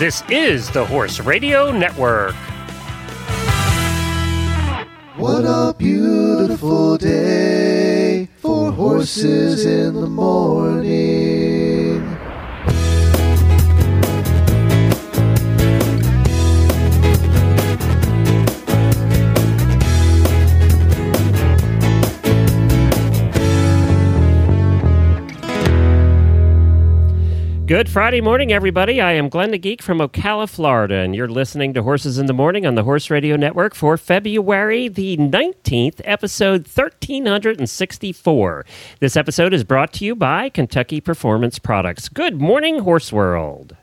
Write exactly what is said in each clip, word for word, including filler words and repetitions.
This is the Horse Radio Network. What a beautiful day for horses in the morning. Good Friday morning, everybody. I am Glenn the Geek from Ocala, Florida, and you're listening to Horses in the Morning on the Horse Radio Network for February the nineteenth, episode thirteen sixty-four. This episode is brought to you by Kentucky Performance Products. Good morning, Horse World.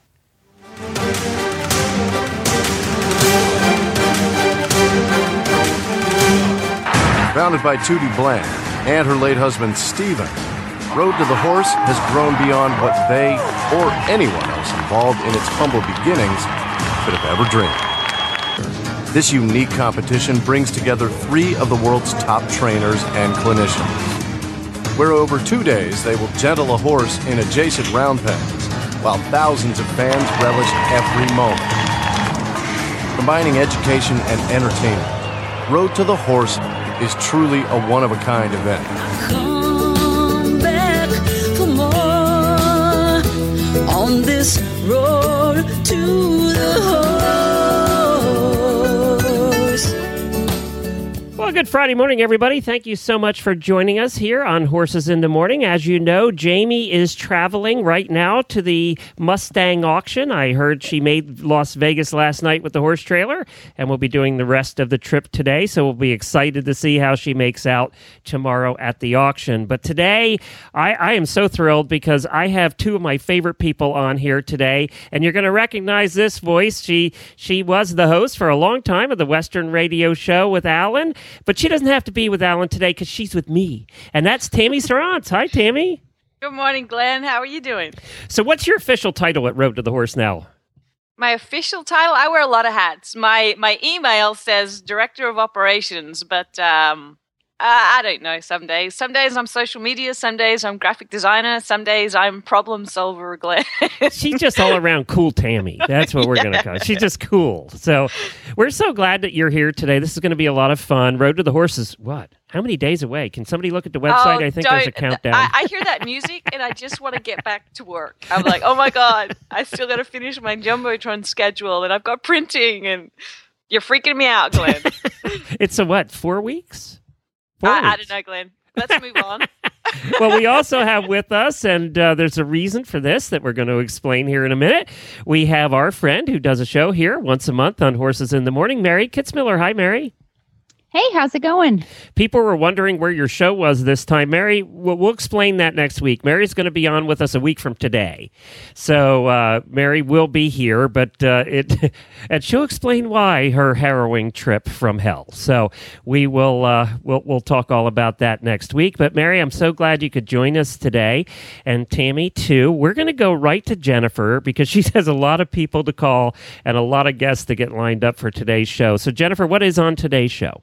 Founded by Tootie Bland and her late husband, Stephen, Road to the Horse has grown beyond what they or anyone else involved in its humble beginnings could have ever dreamed. This unique competition brings together three of the world's top trainers and clinicians, where over two days they will gentle a horse in adjacent round pens, while thousands of fans relish every moment. Combining education and entertainment, Road to the Horse is truly a one-of-a-kind event. On this road to the horse. Well, good Friday morning, everybody. Thank you so much for joining us here on Horses in the Morning. As you know, Jamie is traveling right now to the Mustang auction. I heard she made Las Vegas last night with the horse trailer, and we'll be doing the rest of the trip today, so we'll be excited to see how she makes out tomorrow at the auction. But today, I, I am so thrilled because I have two of my favorite people on here today, and you're going to recognize this voice. She, she was the host for a long time of the Western Radio Show with Alan, but she doesn't have to be with Alan today because she's with me. And that's Tammy Sarantz. Hi, Tammy. Good morning, Glenn. How are you doing? So what's your official title at Road to the Horse now? My official title? I wear a lot of hats. My my email says Director of Operations, but um, uh, I don't know some days. Some days I'm social media. Some days I'm graphic designer. Some days I'm problem solver, Glenn. She's just all around cool Tammy. That's what we're yeah. going to call her. She's just cool. So we're so glad that you're here today. This is going to be a lot of fun. Road to the Horse is what? How many days away? Can somebody look at the website? Oh, I think there's a countdown. I, I hear that music and I just want to get back to work. I'm like, oh my God, I still got to finish my Jumbotron schedule and I've got printing and you're freaking me out, Glenn. It's a what, four weeks? Four I, weeks. I don't know, Glenn. Let's move on. Well, we also have with us, and uh, there's a reason for this that we're going to explain here in a minute. We have our friend who does a show here once a month on Horses in the Morning, Mary Kitzmiller. Hi, Mary. Hey, how's it going? People were wondering where your show was this time. Mary, we'll, we'll explain that next week. Mary's going to be on with us a week from today. So uh, Mary will be here, but uh, it and she'll explain why her harrowing trip from hell. So we will uh, we'll, we'll talk all about that next week. But Mary, I'm so glad you could join us today. And Tammy, too. We're going to go right to Jennifer because she has a lot of people to call and a lot of guests to get lined up for today's show. So Jennifer, what is on today's show?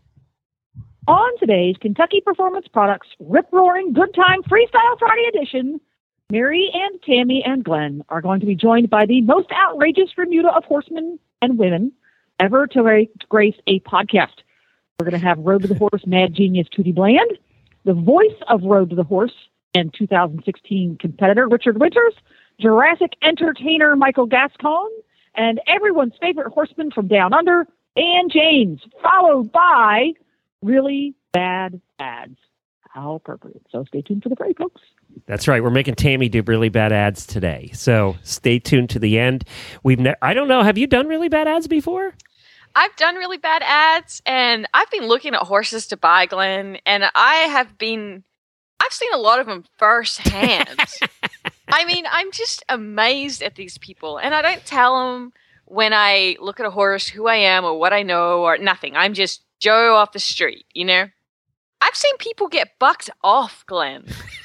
On today's Kentucky Performance Products Rip-Roaring Good Time Freestyle Friday edition, Mary and Tammy and Glenn are going to be joined by the most outrageous remuda of horsemen and women ever to ra- grace a podcast. We're going to have Road to the Horse mad genius Tootie Bland, the voice of Road to the Horse and two thousand sixteen competitor Richard Winters, Jurassic entertainer Michael Gascon, and everyone's favorite horseman from Down Under, Ann James, followed by really bad ads. How appropriate. So stay tuned for the break, folks. That's right. We're making Tammy do really bad ads today. So stay tuned to the end. We've ne- I don't know. Have you done really bad ads before? I've done really bad ads, and I've been looking at horses to buy, Glenn, and I have been, I've seen a lot of them firsthand. I mean, I'm just amazed at these people, and I don't tell them when I look at a horse who I am or what I know or nothing. I'm just Joe off the street, you know? I've seen people get bucked off, Glenn.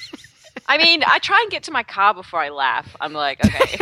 I mean, I try and get to my car before I laugh. I'm like, okay.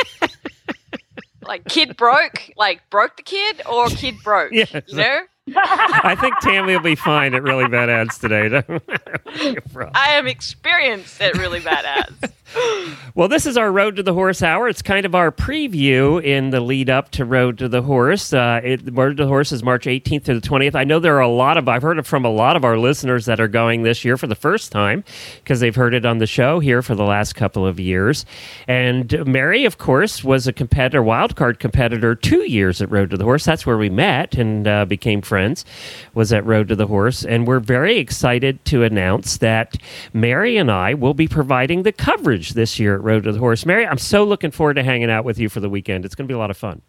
Like, kid broke? Like, broke the kid or kid broke? Yes. You know? I think Tammy will be fine at really bad ads today. I am experienced at really bad ads. Well, this is our Road to the Horse Hour. It's kind of our preview in the lead up to Road to the Horse. Uh, it, Road to the Horse is March eighteenth to the twentieth. I know there are a lot of, I've heard from a lot of our listeners that are going this year for the first time because they've heard it on the show here for the last couple of years. And Mary, of course, was a competitor, wildcard competitor, two years at Road to the Horse. That's where we met and uh, became friends, was at Road to the Horse. And we're very excited to announce that Mary and I will be providing the coverage this year at Road to the Horse. Mary, I'm so looking forward to hanging out with you for the weekend. It's going to be a lot of fun.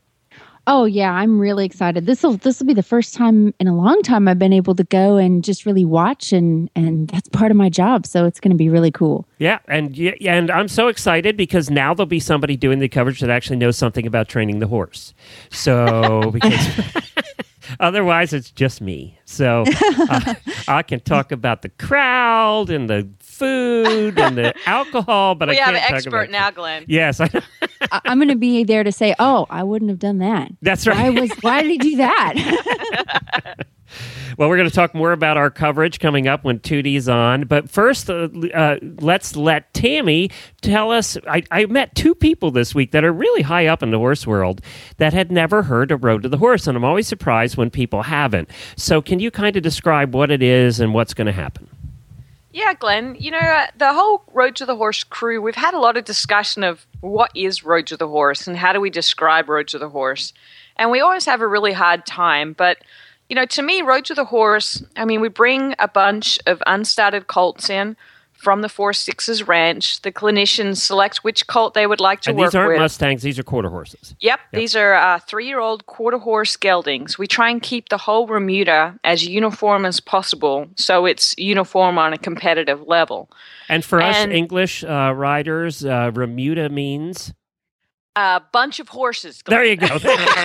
Oh yeah, I'm really excited. This will this will be the first time in a long time I've been able to go and just really watch, and and that's part of my job. So it's going to be really cool. Yeah, and yeah, and I'm so excited because now there'll be somebody doing the coverage that actually knows something about training the horse. So because otherwise it's just me. So uh, I can talk about the crowd and the food and the alcohol, but we I can't have an talk expert about now, Glenn. Yes, I I, I'm going to be there to say, oh, I wouldn't have done that. That's Why right. was why did he do that? Well, we're going to talk more about our coverage coming up when Tootie's on. But first, uh, uh, let's let Tammy tell us. I, I met two people this week that are really high up in the horse world that had never heard of Road to the Horse, and I'm always surprised when people haven't. So can you kind of describe what it is and what's going to happen? Yeah, Glenn, you know, uh, the whole Road to the Horse crew, we've had a lot of discussion of what is Road to the Horse and how do we describe Road to the Horse. And we always have a really hard time. But, you know, to me, Road to the Horse, I mean, we bring a bunch of unstarted colts in from the Four Sixes Ranch. The clinicians select which colt they would like to and work these aren't with. Mustangs, these are quarter horses. Yep, Yep. these are uh, three-year-old quarter-horse geldings. We try and keep the whole remuda as uniform as possible, so it's uniform on a competitive level. And for And- us English uh, riders, uh, remuda means... A bunch of horses. Glenn. There you go.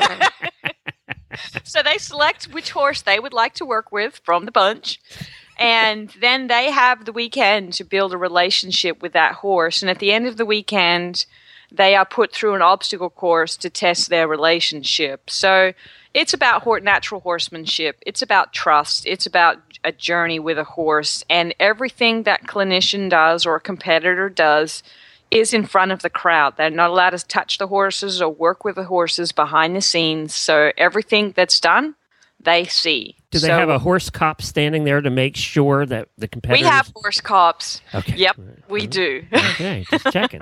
So they select which horse they would like to work with from the bunch. And then they have the weekend to build a relationship with that horse. And at the end of the weekend, they are put through an obstacle course to test their relationship. So it's about hor- natural horsemanship. It's about trust. It's about a journey with a horse. And everything that clinician does or a competitor does is in front of the crowd. They're not allowed to touch the horses or work with the horses behind the scenes. So everything that's done, they see. Do they So have a horse cop standing there to make sure that the competitors... we have horse cops. Okay. Yep, we do. Okay, just checking.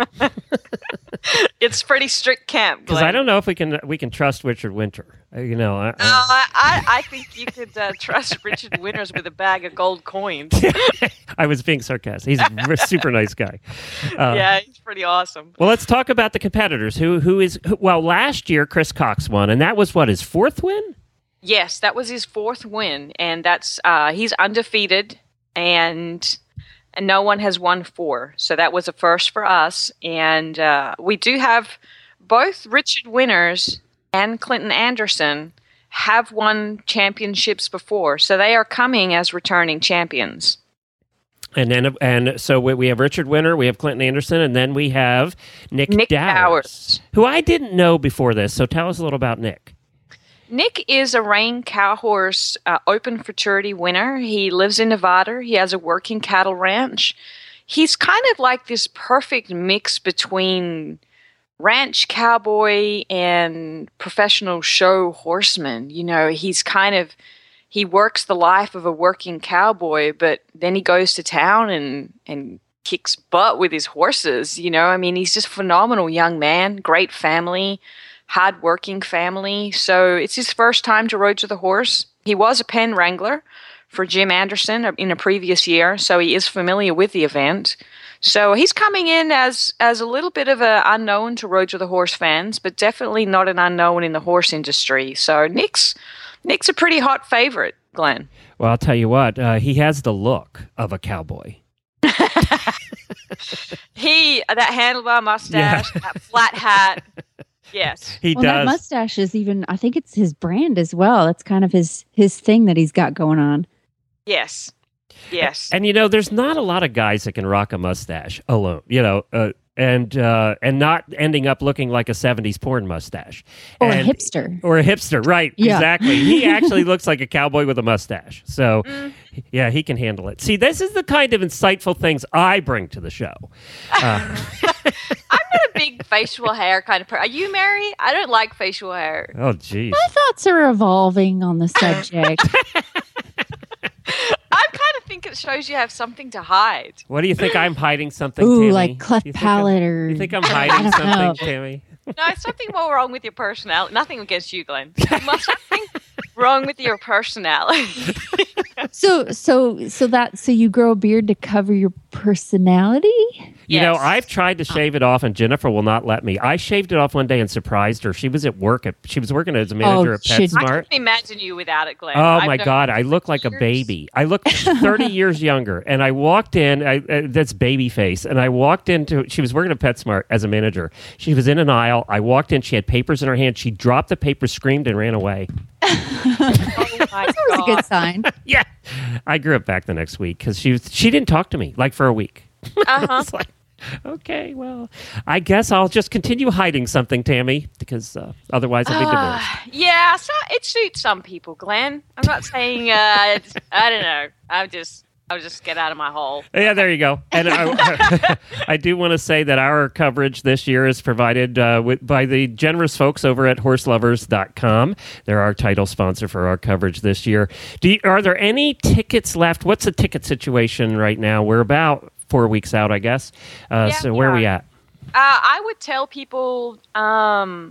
It's pretty strict camp. Because Glenn. I don't know if we can we can trust Richard Winter. Uh, You know, I, Uh, I, I, I think you could uh, trust Richard Winters with a bag of gold coins. I was being sarcastic. He's a r- super nice guy. Uh, Yeah, he's pretty awesome. Well, let's talk about the competitors. Who who is who, well? Last year, Chris Cox won, and that was what his fourth win. Yes, that was his fourth win, and that's uh, he's undefeated, and, and no one has won four. So that was a first for us, and uh, we do have both Richard Winters and Clinton Anderson have won championships before, so they are coming as returning champions. And then and so we, we have Richard Winter, we have Clinton Anderson, and then we have Nick, Nick Dowers, Dowers. who I didn't know before this. So tell us a little about Nick. Nick is a Rein cow horse uh, open futurity winner. He lives in Nevada. He has a working cattle ranch. He's kind of like this perfect mix between ranch cowboy and professional show horseman. You know, he's kind of, he works the life of a working cowboy, but then he goes to town and, and kicks butt with his horses. You know, I mean, he's just a phenomenal young man, great family. Hard-working family. So it's his first time to Road to the Horse. He was a pen wrangler for Jim Anderson in a previous year, so he is familiar with the event. So he's coming in as as a little bit of an unknown to Road to the Horse fans, but definitely not an unknown in the horse industry. So Nick's Nick's a pretty hot favorite, Glenn. Well, I'll tell you what, uh, he has the look of a cowboy. He that handlebar mustache, Yeah. that flat hat. Yes. He Well, that does. mustache is even, I think it's his brand as well. It's kind of his his thing that he's got going on. Yes. Yes. And you know, there's not a lot of guys that can rock a mustache alone. You know, uh, and uh, and not ending up looking like a seventies porn mustache. Or and, a hipster. Or a hipster, right, Yeah. exactly. He actually looks like a cowboy with a mustache. So, yeah, he can handle it. See, this is the kind of insightful things I bring to the show. Uh, I'm not a big facial hair kind of person. Are you, Mary? I don't like facial hair. oh, geez. My thoughts are evolving on the subject. I kind of think it shows you have something to hide. What do you think I'm hiding something, Ooh, Tammy? like cleft You think I'm- palate or... You think I'm I hiding don't know. something, Tammy? No, it's something more wrong with your personality. Nothing against you, Glenn. Something wrong with your personality. So, so, so that, so you grow a beard to cover your personality? You know, Yes. I've tried to shave it off, and Jennifer will not let me. I shaved it off one day and surprised her. She was at work. At, she was working as a manager Oh, at should- I PetSmart. can imagine you without it, Glenn. Oh I've my known God! you I for look like a years. baby. I look thirty years younger, and I walked in. I, uh, that's baby face, and I walked into. She was working at PetSmart as a manager. She was in an aisle. I walked in. She had papers in her hand. She dropped the papers, screamed, and ran away. Oh my That was a God. good sign. Yeah, I grew it back the next week because she was. She didn't talk to me like for a week. Uh-huh. It's like, okay, well, I guess I'll just continue hiding something, Tammy, because uh, otherwise I'll be divorced. Ah, yeah, so it suits some people, Glenn. I'm not saying, uh, it's- I don't know. I'm just, I'll just get out of my hole. Yeah, there you go. And I, I do want to say that our coverage this year is provided uh, with, by the generous folks over at horse lovers dot com. They're our title sponsor for our coverage this year. Do you, are there any tickets left? What's the ticket situation right now? We're about four weeks out, I guess. Uh, Yeah, so we where are are. we at? Uh, I would tell people, um,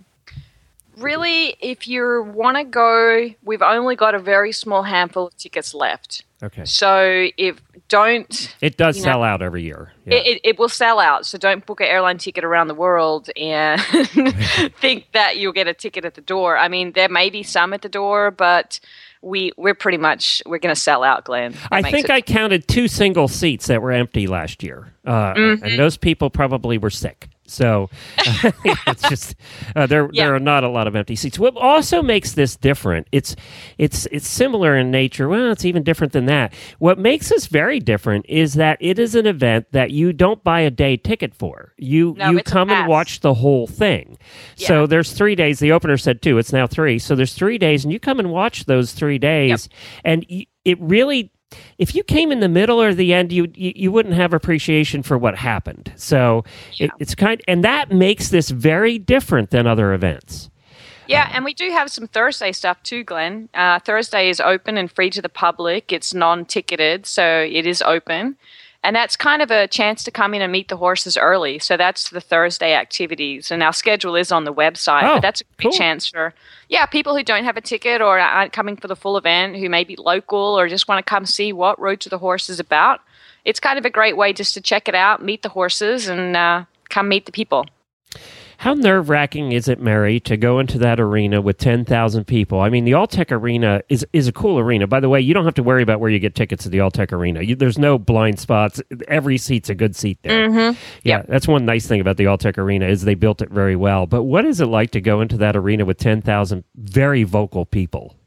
really, if you want to go, we've only got a very small handful of tickets left. Okay. So if don't, It does you sell know, out every year. Yeah. it, it, it will sell out. So don't book an airline ticket around the world and think that you'll get a ticket at the door. I mean, there may be some at the door, but we we're pretty much we're going to sell out, Glenn. That I makes think it- I counted two single seats that were empty last year, uh, Mm-hmm. and those people probably were sick. So it's just uh, there. Yeah. There are not a lot of empty seats. What also makes this different? It's it's it's similar in nature. Well, it's even different than that. What makes this very different is that it is an event that you don't buy a day ticket for. You No, you it's a come and pass. watch the whole thing. Yeah. So there's three days. The opener said two. It's now three. So there's three days, and you come and watch those three days, and y- it really. If you came in the middle or the end, you you, you wouldn't have appreciation for what happened. So it, it's kind, and that makes this very different than other events. Yeah, and we do have some Thursday stuff too, Glenn. Uh, Thursday is open and free to the public. It's non-ticketed, so it is open. And that's kind of a chance to come in and meet the horses early. So that's the Thursday activities. And our schedule is on the website. Oh, but that's a great cool. chance for, yeah, people who don't have a ticket or aren't coming for the full event, who may be local or just want to come see what Road to the Horse is about. It's kind of a great way just to check it out, meet the horses, and uh, come meet the people. How nerve-wracking is it, Mary, to go into that arena with ten thousand people? I mean, the Alltech Arena is, is a cool arena. By the way, you don't have to worry about where you get tickets to the Alltech Arena. You, there's no blind spots. Every seat's a good seat there. Mm-hmm. Yeah, Yep. that's one nice thing about the Alltech Arena is they built it very well. But what is it like to go into that arena with ten thousand very vocal people?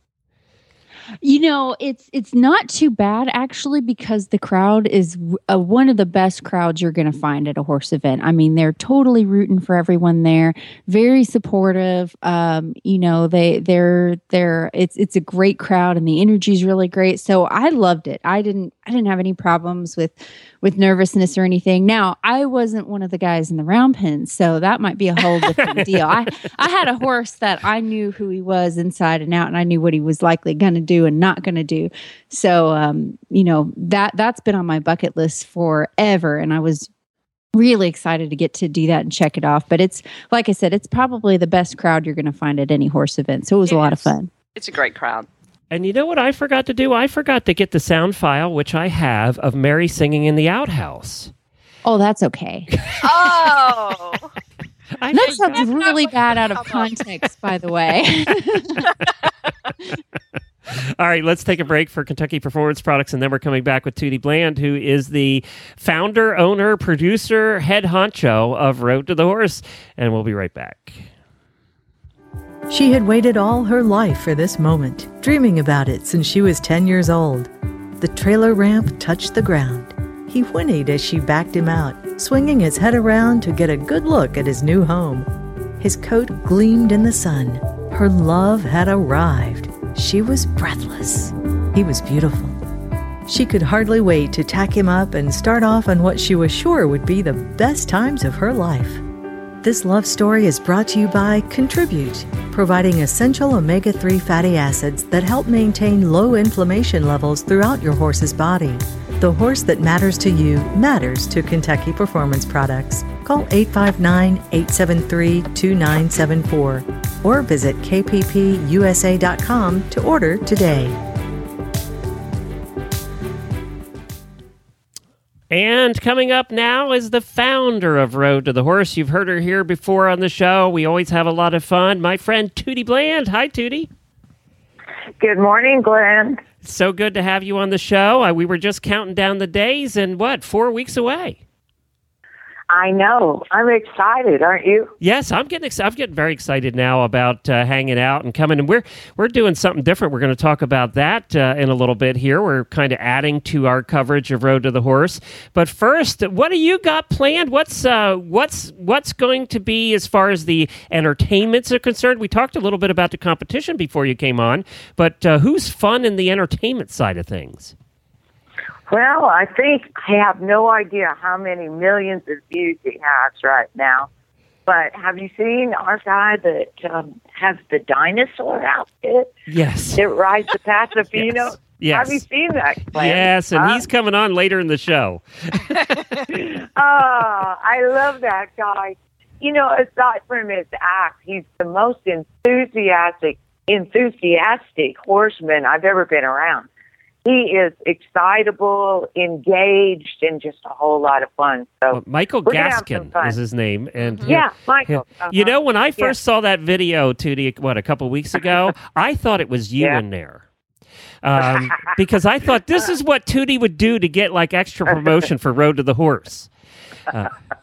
You know, it's it's not too bad actually because the crowd is uh, one of the best crowds you're going to find at a horse event. I mean, they're totally rooting for everyone there, very supportive. Um, you know, they they're they're it's it's a great crowd and the energy is really great. So I loved it. I didn't I didn't have any problems with with nervousness or anything. Now, I wasn't one of the guys in the round pen, so that might be a whole different deal. I I had a horse that I knew who he was inside and out, and I knew what he was likely going to do and not going to do. So, um, you know, that that's been on my bucket list forever, and I was really excited to get to do that and check it off. But it's like I said, it's probably the best crowd you're going to find at any horse event. So it was a lot of Yes. fun. It's a great crowd. And you know what I forgot to do? I forgot to get the sound file, which I have, of Mary singing in the outhouse. Oh, that's okay. Oh, I That forgot. sounds really what bad out of come up. context, by the way. All right, let's take a break for Kentucky Performance Products, and then we're coming back with Tootie Bland, who is the founder, owner, producer, head honcho of Road to the Horse, and we'll be right back. She had waited all her life for this moment, dreaming about it since she was ten years old. The trailer ramp touched the ground. He whinnied as she backed him out, swinging his head around to get a good look at his new home. His coat gleamed in the sun. Her love had arrived. She was breathless. He was beautiful. She could hardly wait to tack him up and start off on what she was sure would be the best times of her life. This love story is brought to you by Contribute, providing essential omega three fatty acids that help maintain low inflammation levels throughout your horse's body. The horse that matters to you matters to Kentucky Performance Products. Call eight five nine, eight seven three, two nine seven four or visit k p p u s a dot com to order today. And coming up now is the founder of Road to the Horse. You've heard her here before on the show. We always have a lot of fun. My friend Tootie Bland. Hi, Tootie. Good morning, Glenn. So good to have you on the show. Uh, we were just counting down the days and what, four weeks away? I know. I'm excited, aren't you? Yes, I'm getting ex- I'm getting very excited now about uh, hanging out and coming. And we're we're doing something different. We're going to talk about that uh, in a little bit here. We're kind of adding to our coverage of Road to the Horse. But first, what do you got planned? What's uh, what's what's going to be as far as the entertainments are concerned? We talked a little bit about the competition before you came on, but uh, who's fun in the entertainment side of things? Well, I think I have no idea how many millions of views he has right now. But have you seen our guy that um, has the dinosaur outfit? Yes. That rides the Pasofino? Yes. Yes. Have you seen that, Glenn? Yes, and huh? he's coming on later in the show. Oh, I love that guy. You know, aside from his act, he's the most enthusiastic, enthusiastic horseman I've ever been around. He is excitable, engaged, and just a whole lot of fun. So well, Michael Gaskin is his name, and mm-hmm. yeah, Michael. Uh-huh. You know, when I first yeah. saw that video, Tootie, what a couple weeks ago, I thought it was you yeah. in there. Um, because I thought this is what Tootie would do to get like extra promotion for Road to the Horse. Uh,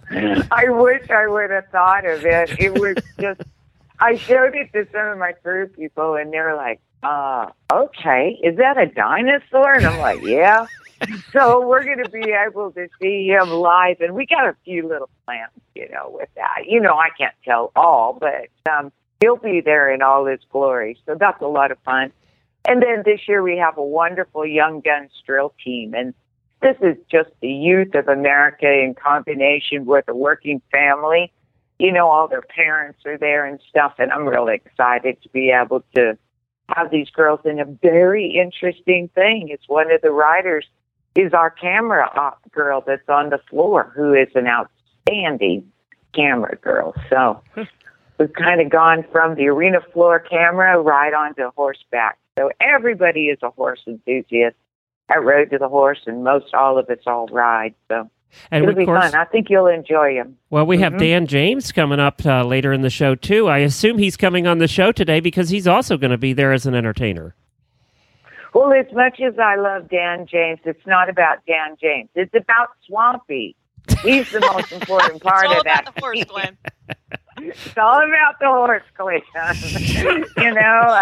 I wish I would have thought of it. It was just, I showed it to some of my crew people, and they're like, uh, okay, is that a dinosaur? And I'm like, yeah. So we're going to be able to see him live, and we got a few little plans, you know, with that. You know, I can't tell all, but um, he'll be there in all his glory. So that's a lot of fun. And then this year we have a wonderful Young Guns drill team, and this is just the youth of America in combination with a working family. You know, all their parents are there and stuff, and I'm really excited to be able to have these girls in a very interesting thing. It's one of the riders is our camera op girl that's on the floor, who is an outstanding camera girl. So we've kind of gone from the arena floor camera right onto horseback. So everybody is a horse enthusiast at Road to the Horse, and most all of us all ride. So and it'll of be course, fun. I think you'll enjoy him. Well, we have mm-hmm. Dan James coming up uh, later in the show, too. I assume he's coming on the show today because he's also going to be there as an entertainer. Well, as much as I love Dan James, it's not about Dan James. It's about Swampy. He's the most important part it's all of that. about the horse, Glenn. It's all about the horse, Glenn. You know?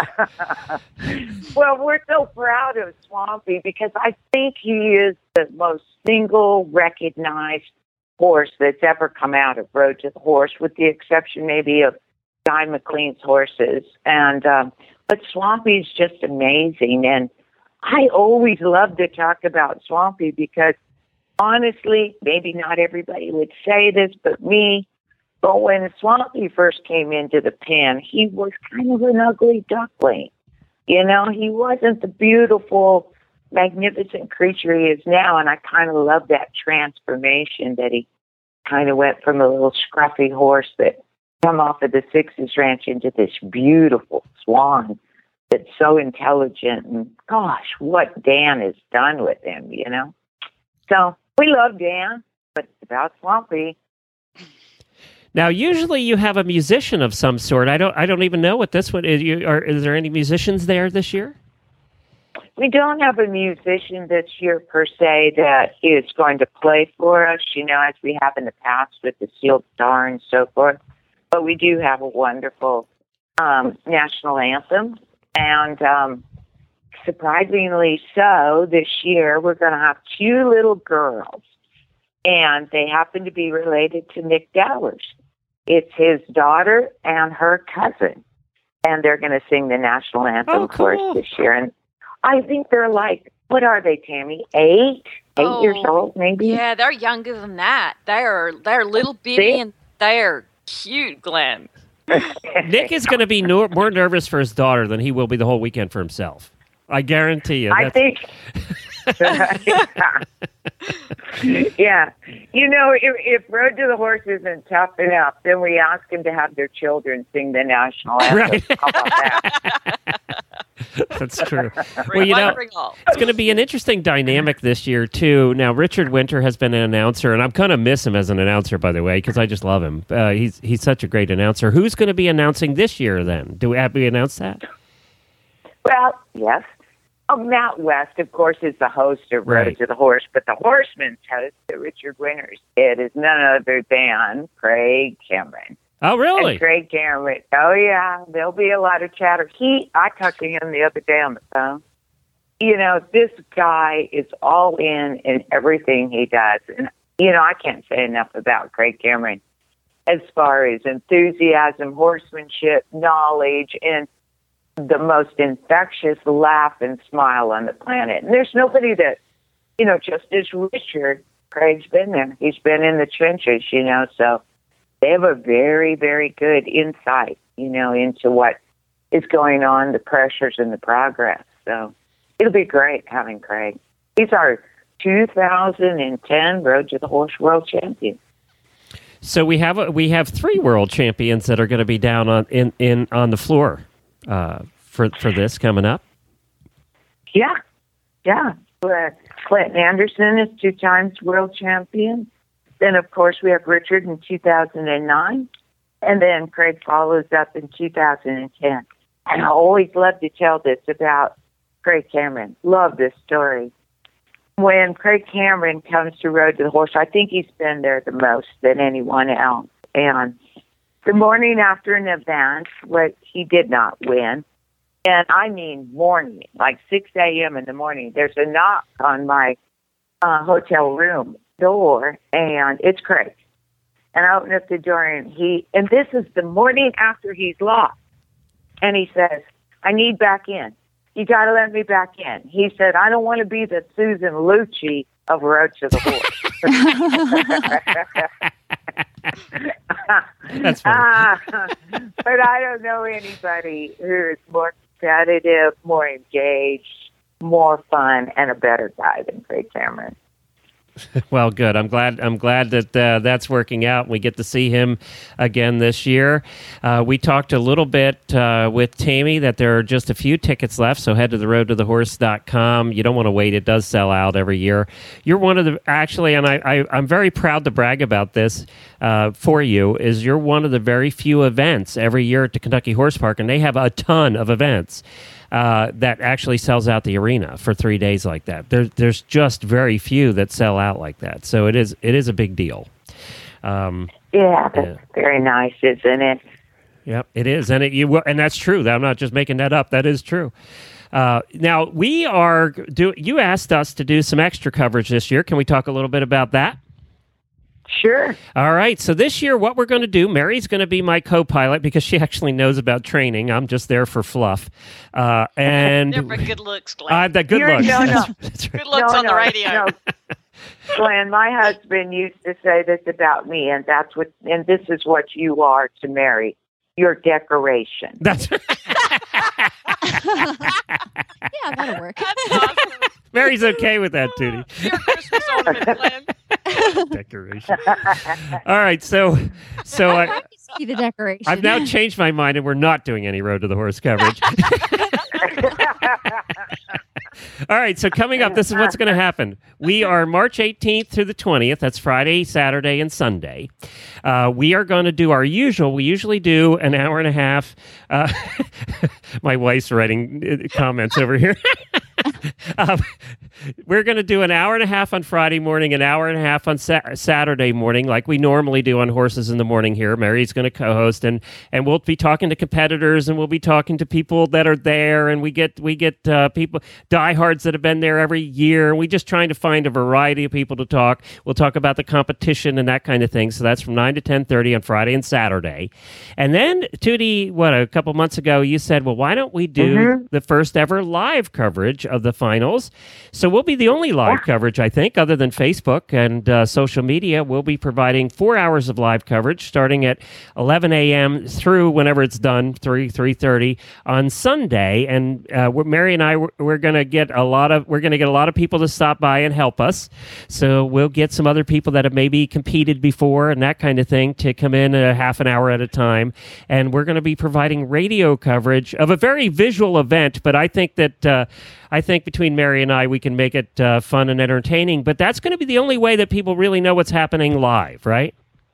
Well, we're so proud of Swampy because I think he is the most single recognized horse that's ever come out of Road to the Horse, with the exception maybe of Guy McLean's horses. And um, but Swampy's just amazing. And I always love to talk about Swampy because honestly, maybe not everybody would say this, but me, but when Swampy first came into the pen, he was kind of an ugly duckling. You know, he wasn't the beautiful, magnificent creature he is now, and I kind of love that transformation that he kind of went from a little scruffy horse that come off of the Sixes Ranch into this beautiful swan that's so intelligent, and gosh, what Dan has done with him, you know? So we love Dan, but it's about Swampy. Now, usually you have a musician of some sort. I don't. I don't even know what this one is. You, are, is there any musicians there this year? We don't have a musician this year per se that is going to play for us, you know, as we have in the past with the Sealed Star and so forth. But we do have a wonderful um, national anthem, and um, surprisingly so, this year we're going to have two little girls and they happen to be related to Nick Dowers. It's his daughter and her cousin, and they're going to sing the national anthem Oh, for cool. us this year. And I think they're like, what are they, Tammy? Eight, eight Oh, years old, maybe. Yeah, they're younger than that. They're they're little bitty See? and they're cute, Glenn. Nick is going to be no, more nervous for his daughter than he will be the whole weekend for himself. I guarantee you. I That's- think. Yeah. You know, if, if Road to the Horse isn't tough enough, then we ask him to have their children sing the national anthem. Right. How about that? That's true. Bring Well, you one, know, bring all. it's going to be an interesting dynamic this year, too. Now, Richard Winter has been an announcer, and I'm going to miss him as an announcer, by the way, because I just love him. Uh, he's he's such a great announcer. Who's going to be announcing this year, then? Do we have we announced that? Well, yes. Oh, Matt West, of course, is the host of Road Right. to the Horse, but the Horseman's host that Richard Winter's did is none other than Craig Cameron. Oh, really? And Craig Cameron. Oh, yeah. There'll be a lot of chatter. He, I talked to him the other day on the phone. You know, this guy is all in in everything he does. And, you know, I can't say enough about Craig Cameron as far as enthusiasm, horsemanship, knowledge, and the most infectious laugh and smile on the planet. And there's nobody that, you know, just as Richard, Craig's been there. He's been in the trenches, you know, so they have a very, very good insight, you know, into what is going on, the pressures and the progress. So it'll be great having Craig. He's our two thousand ten Road to the Horse World Champion. So we have a, we have three world champions that are going to be down on in, in on the floor uh, for for this coming up. Yeah, yeah. Uh, Clinton Anderson is two times world champion. Then, of course, we have Richard in two thousand nine, and then Craig follows up in two thousand ten. And I always love to tell this about Craig Cameron. Love this story. When Craig Cameron comes to Road to the Horse, I think he's been there the most than anyone else. And the morning after an event, what he did not win, and I mean morning, like six a.m. in the morning, there's a knock on my uh, hotel room door, and it's Craig. And I open up the door, and he, and this is the morning after he's lost. And he says, I need back in. You got to let me back in. He said, I don't want to be the Susan Lucci of Road to the Horse. That's funny. Uh, but I don't know anybody who is more competitive, more engaged, more fun, and a better guy than Craig Cameron. Well, good. I'm glad. I'm glad that uh, that's working out. We get to see him again this year. Uh, we talked a little bit uh, with Tammy that there are just a few tickets left. So head to the road to the horse dot com. You don't want to wait. It does sell out every year. You're one of the actually, and I, I I'm very proud to brag about this uh, for you. Is you're one of the very few events every year at the Kentucky Horse Park, and they have a ton of events. Uh, that actually sells out the arena for three days like that. There, there's just very few that sell out like that. So it is it is a big deal. Um, Yeah, that's Yeah. very nice, isn't it? Yep, it is, and it you and that's true. I'm not just making that up. That is true. Uh, now we are do. You asked us to do some extra coverage this year. Can we talk a little bit about that? Sure. All right. So this year, what we're going to do, Mary's going to be my co-pilot because she actually knows about training. I'm just there for fluff. Uh, and They're for good looks, Glenn. uh, the good You're- looks. no, no. That's- that's right. good looks no, on no, the radio. No. Glenn, my husband used to say this about me, and that's what, and this is what you are to Mary. Your decoration. That's Yeah, that'll work. That's awesome. Mary's okay with that, Tootie. Your Christmas ornament, Glenn. Decoration. All right, so so I, See the decoration. I've now changed my mind, and we're not doing any Road to the Horse coverage. All right, so coming up, this is what's going to happen. We are March eighteenth through the twentieth. That's Friday, Saturday, and Sunday. Uh, we are going to do our usual. We usually do an hour and a half. Uh, my wife's writing uh, comments over here. um, we're going to do an hour and a half on Friday morning, an hour and a half on sa- Saturday morning, like we normally do on Horses in the Morning here. Mary's going to co-host, and and we'll be talking to competitors, and we'll be talking to people that are there, and we get we get uh, people diehards that have been there every year. And we just trying to find a variety of people to talk. We'll talk about the competition and that kind of thing. So that's from nine to ten thirty on Friday and Saturday. And then, Tootie, what, a couple months ago, you said, well, why don't we do mm-hmm. the first ever live coverage of the finals? So we'll be the only live yeah. coverage, I think, other than Facebook and uh, social media. We'll be providing four hours of live coverage starting at eleven a.m. through whenever it's done, three, three thirty on Sunday. And uh, we're, Mary and I, we're, we're going to get a lot of, we're going to get a lot of people to stop by and help us. So we'll get some other people that have maybe competed before and that kind of thing to come in a half an hour at a time. And we're going to be providing radio coverage of a very visual event, but I think that uh, I think between Mary and I, we can make it uh, fun and entertaining. But that's going to be the only way that people really know what's happening live, right?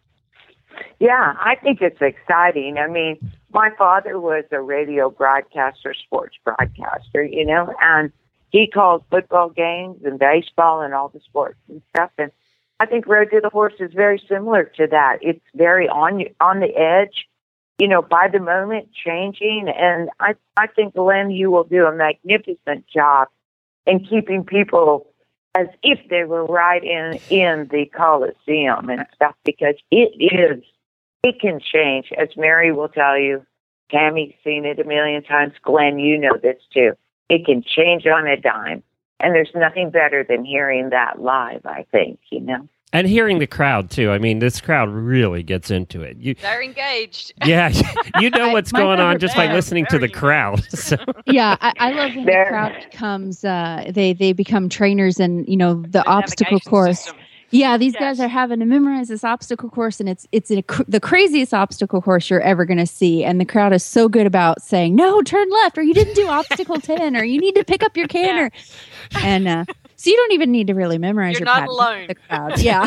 Yeah, I think it's exciting. I mean, my father was a radio broadcaster, sports broadcaster, you know, and he called football games and baseball and all the sports and stuff. And I think Road to the Horse is very similar to that. It's very on on the edge, you know, by the moment, changing. And I, I think, Glenn, you will do a magnificent job in keeping people as if they were right in, in the Coliseum and stuff, because it is, it can change, as Mary will tell you. Tammy's seen it a million times. Glenn, you know this too. It can change on a dime. And there's nothing better than hearing that live, I think, you know. And hearing the crowd, too. I mean, this crowd really gets into it. You, They're engaged. Yeah, you know what's going on just by listening to the crowd. So. Yeah, I, I love when the crowd becomes, uh, they, they become trainers and, you know, the, the obstacle course. System. Yeah, these yes. guys are having to memorize this obstacle course, and it's it's a, the craziest obstacle course you're ever going to see. And the crowd is so good about saying, no, turn left, or you didn't do obstacle ten, or you need to pick up your canner. Yeah. And uh, so you don't even need to really memorize you're your not alone. The crowd. Yeah.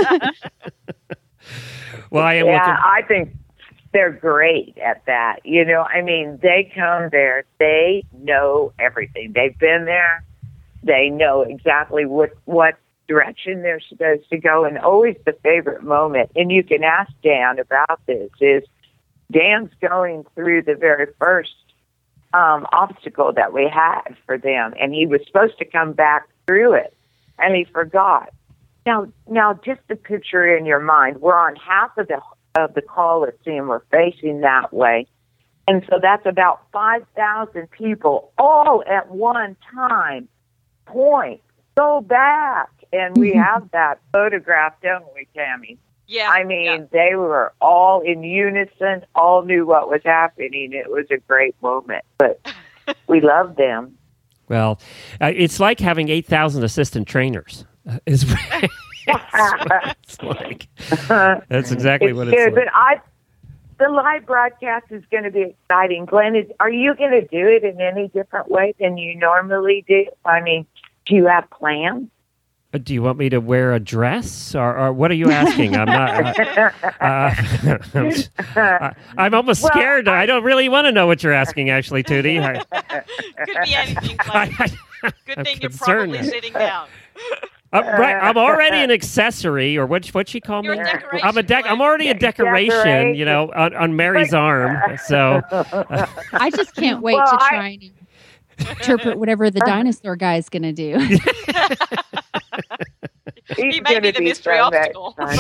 Well, I am yeah, looking... I think they're great at that. You know, I mean, they come there, they know everything. They've been there. They know exactly what what direction they're supposed to go. And always the favorite moment, and you can ask Dan about this, is Dan's going through the very first um, obstacle that we had for them, and he was supposed to come back through it, and he forgot. Now, now, just the picture in your mind, we're on half of the of the Coliseum, we're facing that way, and so that's about five thousand people all at one time. Point, go back. And we have that photograph, don't we, Tammy? Yeah. I mean, yeah. they were all in unison, all knew what was happening. It was a great moment, but we love them. Well, uh, it's like having eight thousand assistant trainers. Uh, it's, it's like, that's exactly it's what good, it's like. But I, the live broadcast is going to be exciting. Glenn, is, are you going to do it in any different way than you normally do? I mean, do you have plans? Do you want me to wear a dress, or, or what are you asking? I'm not. Uh, uh, I'm, I, I'm almost well, scared. I, I don't really want to know what you're asking, actually, Tootie. I, Could be anything. Glenn. I, I, Good I'm thing you're probably now. Sitting down. I'm, right, I'm already an accessory, or what? What she called You're me? A decoration, I'm a dec. I'm already a decoration, decoration. You know, on, on Mary's arm. So uh, I just can't wait well, to try I, and interpret whatever the dinosaur guy is going to do. He may be the be mystery so obstacle. uh,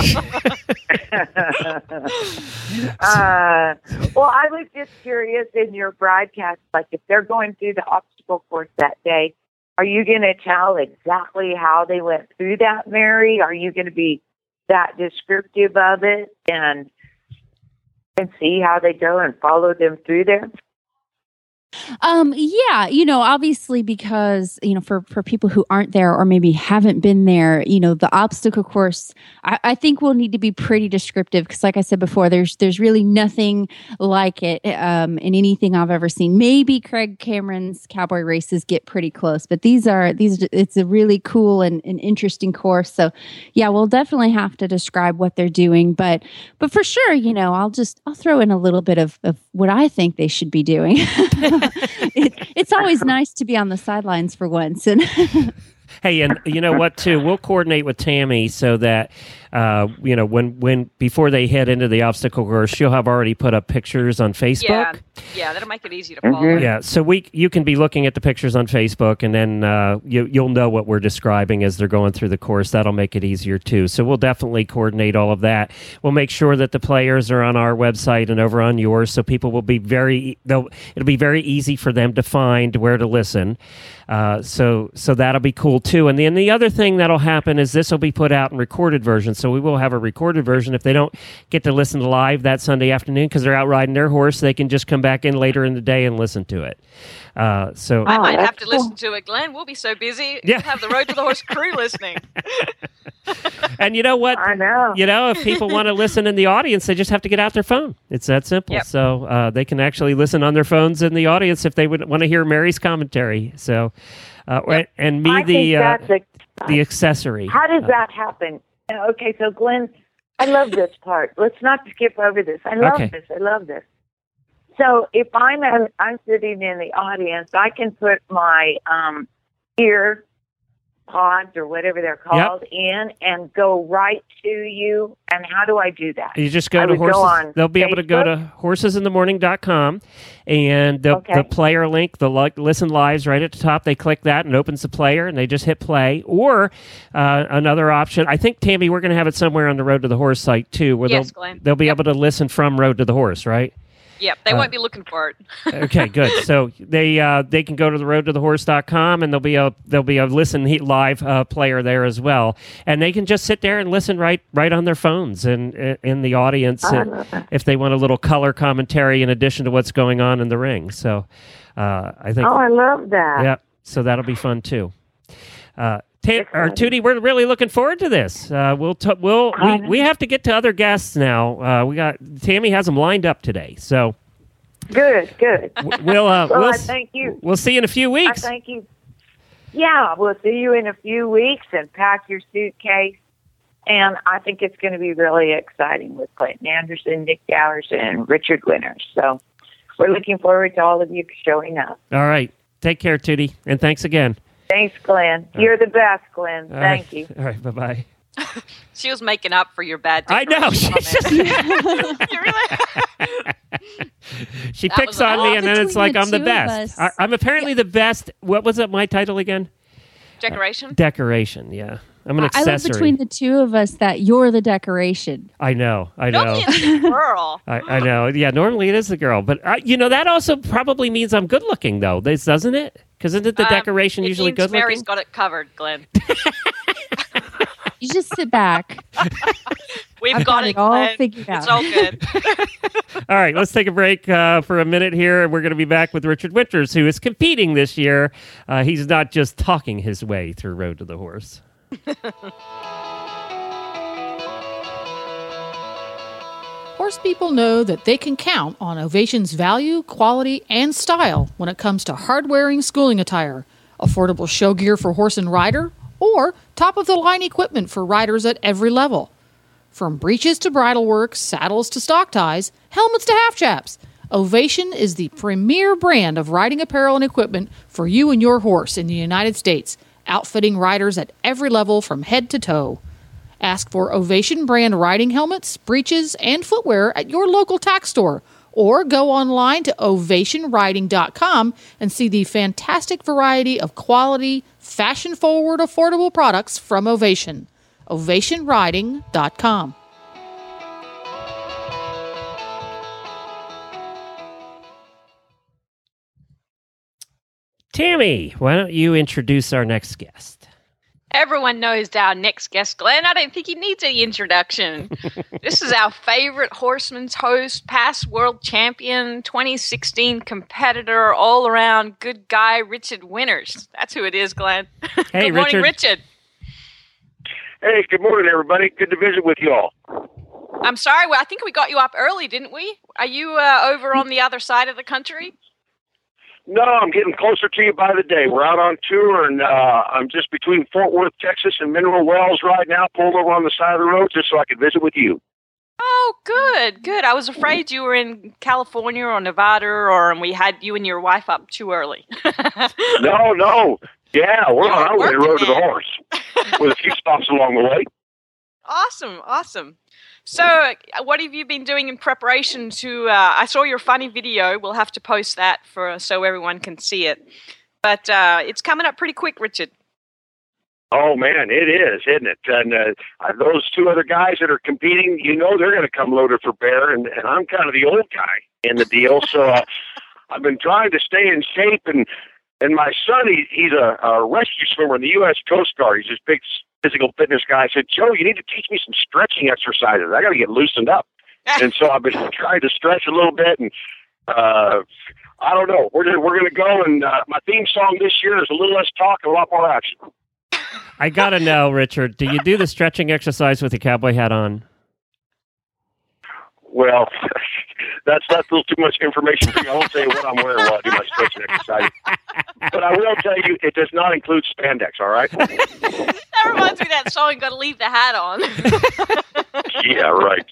well, I was just curious in your broadcast, like if they're going through the obstacle course that day, are you going to tell exactly how they went through that, Mary? Are you going to be that descriptive of it and and see how they go and follow them through there? Um, yeah, you know, obviously because, you know, for, for people who aren't there or maybe haven't been there, you know, the obstacle course, I, I think will need to be pretty descriptive because like I said before, there's there's really nothing like it um, in anything I've ever seen. Maybe Craig Cameron's Cowboy races get pretty close, but these are, these it's a really cool and, and interesting course. So yeah, we'll definitely have to describe what they're doing, but but for sure, you know, I'll just, I'll throw in a little bit of, of what I think they should be doing. it, it's always nice to be on the sidelines for once. And Hey, and you know what, too? We'll coordinate with Tammy so that, uh, you know, when, when before they head into the obstacle course, she'll have already put up pictures on Facebook. Yeah, yeah, that'll make it easy to follow. Mm-hmm. Yeah, so we you can be looking at the pictures on Facebook, and then uh, you, you'll know what we're describing as they're going through the course. That'll make it easier, too. So we'll definitely coordinate all of that. We'll make sure that the players are on our website and over on yours, so people will be very, they'll, it'll be very easy for them to find where to listen. Uh, so so that'll be cool, too. And then the other thing that'll happen is this will be put out in recorded version. So we will have a recorded version. If they don't get to listen live that Sunday afternoon because they're out riding their horse, they can just come back in later in the day and listen to it. Uh, so I might Oh, have to that's listen to it, Glenn. We'll be so busy. Yeah. We'll have the Road to the Horse crew listening. And you know what? I know. You know, if people want to listen in the audience, they just have to get out their phone. It's that simple. Yep. So uh, they can actually listen on their phones in the audience if they would want to hear Mary's commentary. So, uh, Yep. and me, I the think uh, that's a, the accessory. How does that happen? Uh, Okay, so Glenn, I love this part. Let's not skip over this. I love Okay. this. I love this. So if I'm in, I'm sitting in the audience, I can put my um, ear pods or whatever they're called in and go right to you. And how do I do that? You just go I to would go horses. on They'll be able to go Facebook? to horses in the morning dot com, and the, Okay. the player link, the li- listen lives right at the top. They click that and it opens the player, and they just hit play. Or uh, another option, I think, Tammy, we're going to have it somewhere on the Road to the Horse site too, where Yes, they'll Glenn. they'll be Yep. able to listen from Road to the Horse, right? Yep, they Uh, won't be looking for it. Okay, good. So they uh, they can go to the road to the horse dot com, and there'll be a there'll be a listen he- live uh, player there as well, and they can just sit there and listen right right on their phones and uh, in the audience I uh, love that. if they want a little color commentary in addition to what's going on in the ring. So uh, I think Oh, I love that. yeah, so that'll be fun too. Uh, Ta- or Exciting. Tootie, we're really looking forward to this. Uh, we'll t- we'll I we, know. we have to get to other guests now. Uh, we got Tammy has them lined up today, so Good, good. w- we'll uh, Well, we'll I s- thank you. we'll see you in a few I weeks. thank you. Yeah, we'll see you in a few weeks and pack your suitcase. And I think it's going to be really exciting with Clinton Anderson, Nick Gowers, and Richard Winters. So we're looking forward to all of you showing up. All right. Take care, Tootie, and thanks again. Thanks, Glenn. You're the best, Glenn. All Thank right. you. All right. Bye-bye. She was making up for your bad I know. decoration She's just, comment. You really- she That picks was on me, all and then it's between like the I'm the two of best. I, us. I'm apparently the best. What was it? My title again? Decoration? Decoration. Yeah. I'm an I love accessory. between the two of us that you're the decoration. I know. I know. Normally it's the girl. I, I know. Yeah, normally it is the girl, but uh, you know that also probably means I'm good looking, though. This doesn't it? Because isn't the Um, decoration it usually means good Mary's looking? got it covered, Glenn. You just sit back. We've I've got, got it it all Glenn. figured It's out. all good. All right, let's take a break uh, for a minute here, and we're going to be back with Richard Winters, who is competing this year. Uh, he's not just talking his way through Road to the Horse. Horse people know that they can count on Ovation's value, quality, and style when it comes to hard-wearing schooling attire, affordable show gear for horse and rider, or top-of-the-line equipment for riders at every level. From breeches to bridle work, saddles to stock ties, helmets to half chaps, Ovation is the premier brand of riding apparel and equipment for you and your horse in the United States, outfitting riders at every level from head to toe. Ask for Ovation brand riding helmets, breeches, and footwear at your local tack store, or go online to ovation riding dot com and see the fantastic variety of quality, fashion-forward, affordable products from Ovation. ovation riding dot com. Tammy, why don't you introduce our next guest? Everyone knows our next guest, Glenn. I don't think he needs any introduction. This is our favorite horseman's host, past world champion, twenty sixteen competitor, all around good guy, Richard Winters. That's who it is, Glenn. Hey, Good morning, Richard. Richard. Hey, good morning, everybody. Good to visit with you all. I'm sorry. Well, I think we got you up early, didn't we? Are you uh, over on the other side of the country? No, I'm getting closer to you by the day. We're out on tour, and uh, I'm just between Fort Worth, Texas, and Mineral Wells right now, pulled over on the side of the road just so I could visit with you. Oh, good, good. I was afraid you were in California or Nevada, or we had you and your wife up too early. No, no. Yeah, we're You're on our way to working Road to the there. Horse with a few stops along the way. Awesome, awesome. So, uh, what have you been doing in preparation to? Uh, I saw your funny video. We'll have to post that for so everyone can see it. But uh, it's coming up pretty quick, Richard. Oh, man, it is, isn't it? And uh, those two other guys that are competing, you know they're going to come loaded for bear, and, and I'm kind of the old guy in the deal. So uh, I've been trying to stay in shape, and and my son, he, he's a, a rescue swimmer in the U S Coast Guard. He's this big physical fitness guy. I said, Joe, you need to teach me some stretching exercises. I got to get loosened up. And so I've been trying to stretch a little bit, and uh, I don't know. We're, we're going to go, and uh, my theme song this year is a little less talk and a lot more action. I gotta know, Richard, do you do the stretching exercise with your cowboy hat on? Well, that's that's a little too much information for you. I won't tell you what I'm wearing while I do my stretching exercise. But I will tell you, it does not include spandex, all right? That reminds me of that song, Gotta Leave the Hat On. Yeah, right.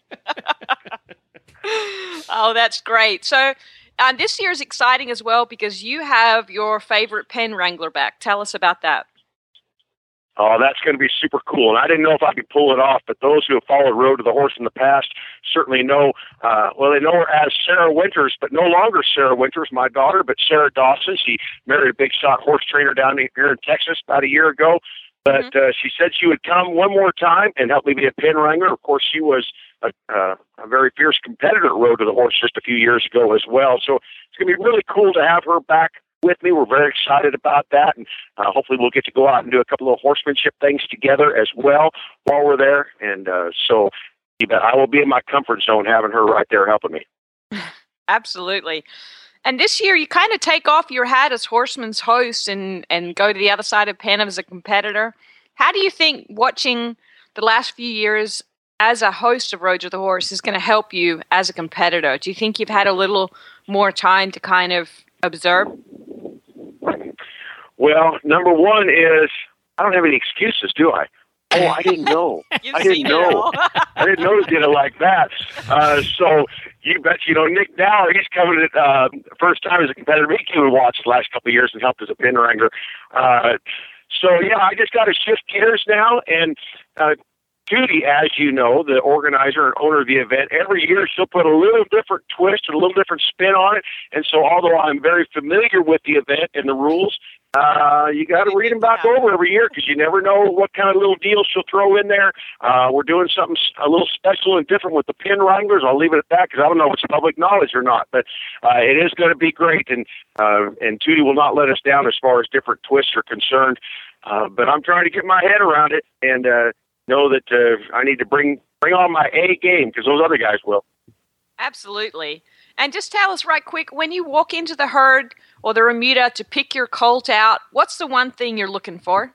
Oh, that's great. So uh, this year is exciting as well because you have your favorite pen wrangler back. Tell us about that. Oh, that's going to be super cool. And I didn't know if I could pull it off, but those who have followed Road to the Horse in the past certainly know, uh, well, they know her as Sarah Winters, but no longer Sarah Winters, my daughter, but Sarah Dawson. She married a big shot horse trainer down here in Texas about a year ago. But mm-hmm. uh, she said she would come one more time and help me be a pen wrangler. Of course, she was a, uh, a very fierce competitor at Road to the Horse just a few years ago as well. So it's going to be really cool to have her back with me. We're very excited about that, and uh, hopefully we'll get to go out and do a couple of horsemanship things together as well while we're there. And uh, so you bet I will be in my comfort zone having her right there helping me. Absolutely. And this year you kind of take off your hat as Horseman's host and, and go to the other side of pen as a competitor. How do you think watching the last few years as a host of Road to the Horse is going to help you as a competitor? Do you think you've had a little more time to kind of observe? Well, number one is I don't have any excuses, do I? Oh, I didn't know. I didn't know. I didn't know they did it like that. Uh, so you bet you know Nick Dowler, he's coming at uh, first time as a competitor. He came and watched the last couple of years and helped as a pen wrangler. Uh, so yeah, I just got to shift gears now. And uh, Judy, as you know, the organizer and owner of the event, every year she'll put a little different twist and a little different spin on it. And so although I'm very familiar with the event and the rules, uh, you got to read them back over every year because you never know what kind of little deal she'll throw in there. Uh, we're doing something a little special and different with the pen wranglers. I'll leave it at that because I don't know if it's public knowledge or not, but uh, it is going to be great. And, uh, and Tootie will not let us down as far as different twists are concerned. Uh, but I'm trying to get my head around it and, uh, know that uh, I need to bring bring on my A game because those other guys will. Absolutely. And just tell us right quick, when you walk into the herd or the remuda to pick your colt out, what's the one thing you're looking for?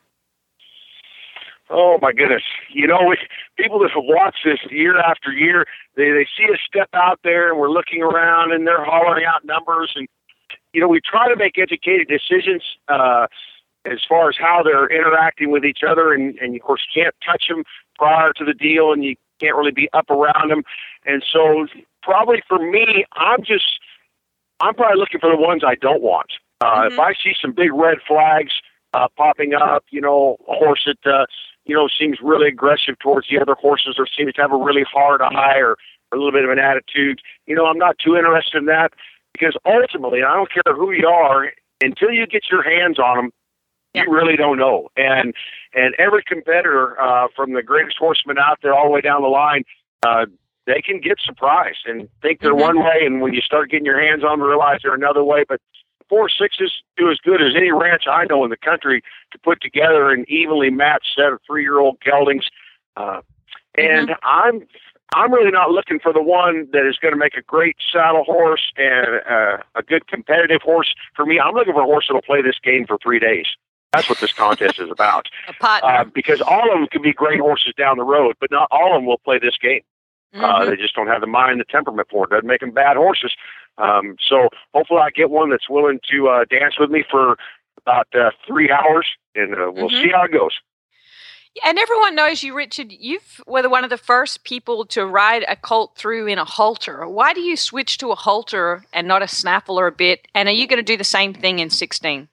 Oh, my goodness. You know, we, people that have watched this year after year, they, they see us step out there and we're looking around and they're hollering out numbers. And, you know, we try to make educated decisions uh, as far as how they're interacting with each other. And, and, of course, you can't touch them prior to the deal and you can't really be up around them. And so probably for me, I'm just, I'm probably looking for the ones I don't want. Uh, mm-hmm. If I see some big red flags uh, popping up, you know, a horse that, uh, you know, seems really aggressive towards the other horses or seems to have a really hard eye or, or a little bit of an attitude, you know, I'm not too interested in that because ultimately, I don't care who you are, until you get your hands on them, you really don't know. And and every competitor, uh, from the greatest horseman out there all the way down the line, uh, they can get surprised and think they're mm-hmm. one way, and when you start getting your hands on them, realize they're another way. But four sixes do as good as any ranch I know in the country to put together an evenly matched set of three-year-old geldings. Uh, and mm-hmm. I'm I'm really not looking for the one that is going to make a great saddle horse and uh, a good competitive horse. For me, I'm looking for a horse that will play this game for three days. That's what this contest is about. Uh, because all of them can be great horses down the road, but not all of them will play this game. Mm-hmm. Uh, they just don't have the mind, the temperament for it. Doesn't make them bad horses. Um, so hopefully I get one that's willing to uh, dance with me for about uh, three hours, and uh, we'll mm-hmm. see how it goes. Yeah, And everyone knows you, Richard. You've were one of the first people to ride a colt through in a halter. Why do you switch to a halter and not a snaffle or a bit? And are you going to do the same thing in sixteen?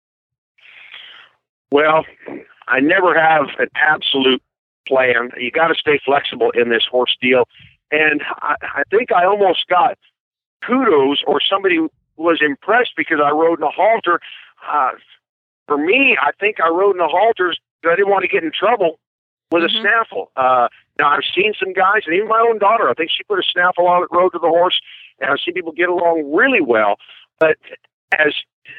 Well, I never have an absolute plan. You got to stay flexible in this horse deal. And I, I think I almost got kudos, or somebody was impressed because I rode in a halter. Uh, for me, I think I rode in the halters because I didn't want to get in trouble with mm-hmm. a snaffle. Uh, now, I've seen some guys, and even my own daughter, I think she put a snaffle on it, rode to the horse, and I've seen people get along really well. But as,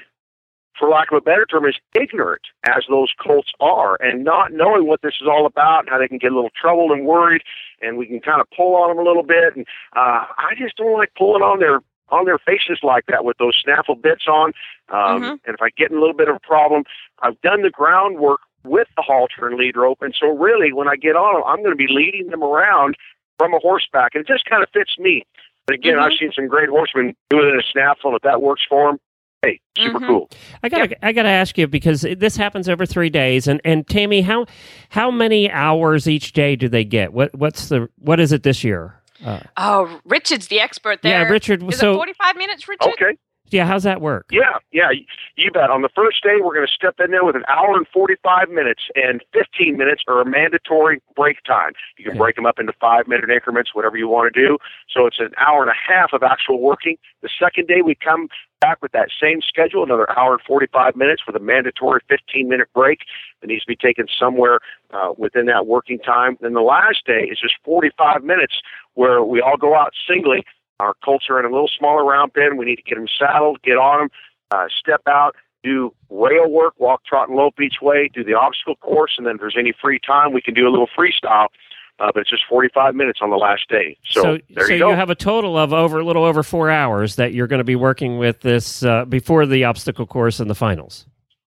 for lack of a better term, as ignorant as those colts are, and not knowing what this is all about, and how they can get a little troubled and worried, and we can kind of pull on them a little bit. And uh, I just don't like pulling on their on their faces like that with those snaffle bits on. Um, mm-hmm. And if I get in a little bit of a problem, I've done the groundwork with the halter and lead rope. And so really, when I get on them, I'm going to be leading them around from a horseback. And it just kind of fits me. But again, mm-hmm. I've seen some great horsemen do it in a snaffle, and if that works for them, hey, super mm-hmm. cool. I got yep. I got to ask you, because this happens over three days. And, and Tammy, how how many hours each day do they get? What what's the what is it this year? Uh, oh, Richard's the expert there. Yeah, Richard. Is so, it forty-five minutes, Richard? Okay. Yeah, how's that work? Yeah, yeah, you bet. On the first day, we're going to step in there with an hour and forty-five minutes, and fifteen minutes are a mandatory break time. You can okay. break them up into five-minute increments, whatever you want to do. So it's an hour and a half of actual working. The second day, we come back with that same schedule, another hour and forty-five minutes with a mandatory fifteen-minute break that needs to be taken somewhere uh, within that working time. Then the last day is just forty-five minutes where we all go out singly. Our colts are in a little smaller round pen. We need to get them saddled, get on them, uh, step out, do rail work, walk, trot, and lope each way, do the obstacle course, and then if there's any free time, we can do a little freestyle. Uh, but it's just forty-five minutes on the last day. So, so there so you go. You have a total of over a little over four hours that you're going to be working with this uh, before the obstacle course and the finals.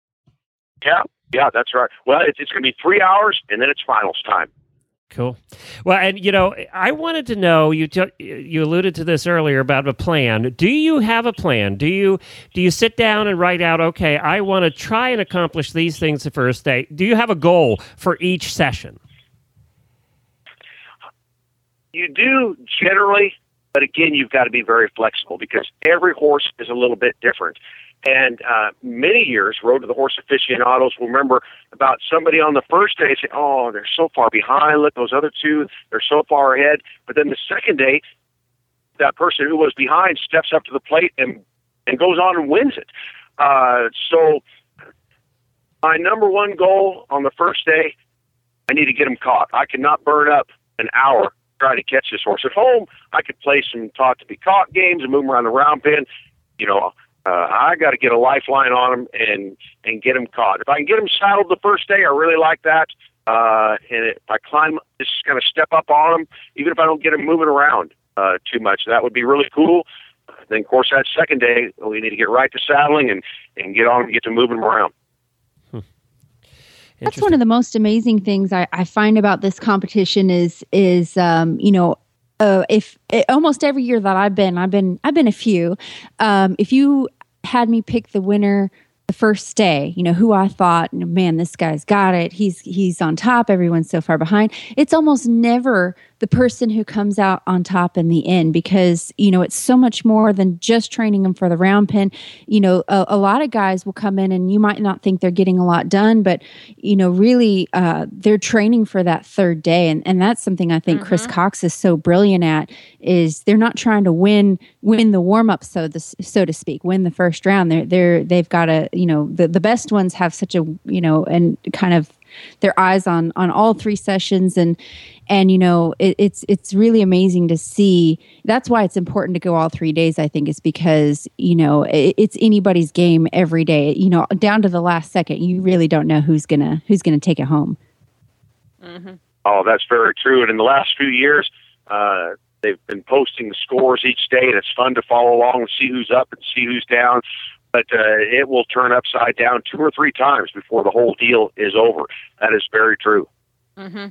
Yeah, yeah, that's right. Well, it's, it's going to be three hours, and then it's finals time. Cool. Well, and you know, I wanted to know, you t- you alluded to this earlier about a plan. Do you have a plan? Do you do you sit down and write out, okay, I want to try and accomplish these things the first day? Do you have a goal for each session? You do generally, but again, you've got to be very flexible because every horse is a little bit different. And uh, many years, Road to the Horse aficionados will remember about somebody on the first day say, oh, they're so far behind. Look, those other two, they're so far ahead. But then the second day, that person who was behind steps up to the plate and, and goes on and wins it. Uh, so my number one goal on the first day, I need to get them caught. I cannot burn up an hour trying to catch this horse. At home, I could play some taught to be caught games and move them around the round pen. You know, Uh, I got to get a lifeline on them and, and get them caught. If I can get them saddled the first day, I really like that. Uh, and if I climb, just kind of step up on them, even if I don't get them moving around uh, too much, that would be really cool. Then, of course, that second day, we need to get right to saddling and, and get on and get to moving them around. Hmm. That's one of the most amazing things I, I find about this competition is, is um, you know, Uh, if it, almost every year that I've been, I've been, I've been a few. Um, if you had me pick the winner the first day, you know, who I thought, man, this guy's got it. He's he's on top. Everyone's so far behind. It's almost never the person who comes out on top in the end because, you know, it's so much more than just training them for the round pen. You know, a, a lot of guys will come in and you might not think they're getting a lot done, but, you know, really uh, they're training for that third day. And, and that's something I think mm-hmm. Chris Cox is so brilliant at is they're not trying to win win the warm-up, so the, so to speak, win the first round. They're, they're, they've got to, you know, the, the best ones have such a, you know, and kind of their eyes on on all three sessions and and you know it, it's it's really amazing to see. That's why it's important to go all three days, I think, is because you know it, it's anybody's game every day, you know, down to the last second. You really don't know who's gonna who's gonna take it home. Mm-hmm. Oh, that's very true. And in the last few years uh they've been posting the scores each day, and it's fun to follow along and see who's up and see who's down. But uh, it will turn upside down two or three times before the whole deal is over. That is very true. Mm-hmm.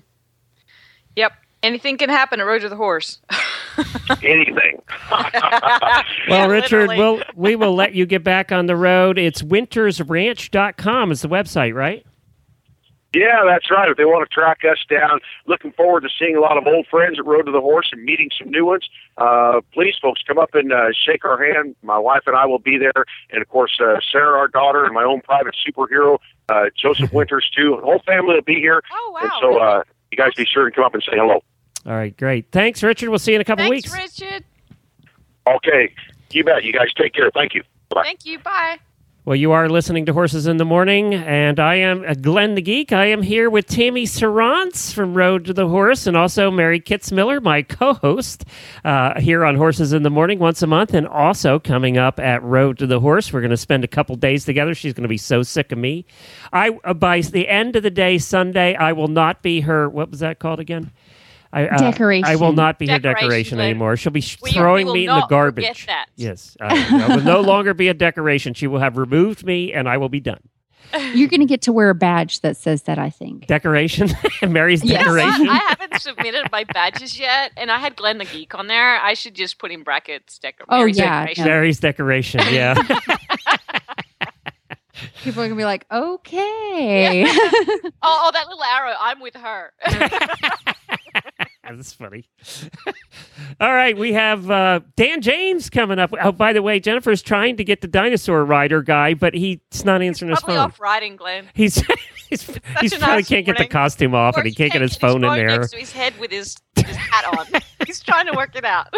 Yep. Anything can happen at Road to the Horse. Anything. Well, yeah, Richard, literally. we'll, we will let you get back on the road. It's winters ranch dot com is the website, right? Yeah, that's right. If they want to track us down, looking forward to seeing a lot of old friends at Road to the Horse and meeting some new ones. Uh, please, folks, come up and uh, shake our hand. My wife and I will be there. And, of course, uh, Sarah, our daughter, and my own private superhero, uh, Joseph Winters, too. The whole family will be here. Oh, wow. And so uh, you guys be sure to come up and say hello. All right, great. Thanks, Richard. We'll see you in a couple Thanks, weeks. Richard. Okay. You bet. You guys take care. Thank you. Bye. Thank you. Bye. Well, you are listening to Horses in the Morning, and I am uh, Glenn the Geek. I am here with Tammy Serrance from Road to the Horse, and also Mary Kitzmiller, my co-host, uh, here on Horses in the Morning once a month, and also coming up at Road to the Horse. We're going to spend a couple days together. She's going to be so sick of me. I uh, by the end of the day, Sunday, I will not be her, what was that called again? I, uh, Decoration. I will not be Decoration, her decoration Glenn. anymore. She'll be sh- We- throwing we will me in the not garbage. forget that. Yes, I, I will no longer be a decoration. She will have removed me, and I will be done. You're going to get to wear a badge that says that, I think. Decoration, Mary's Yes. decoration. I haven't submitted my badges yet, and I had Glenn the Geek on there. I should just put in brackets decor- Oh, Mary's yeah, decoration. no. Mary's decoration. Yeah. People are going to be like, okay. oh, oh, that little arrow. I'm with her. That's funny. All right, we have uh, Dan James coming up. Oh, by the way, Jennifer's trying to get the dinosaur rider guy, but he's not answering his Probably phone. off riding, Glenn. He's he's, he's a probably nice can't get the morning. costume off, Or and he he can't get his his phone in there. next to his head with his, his hat on. He's trying to work it out.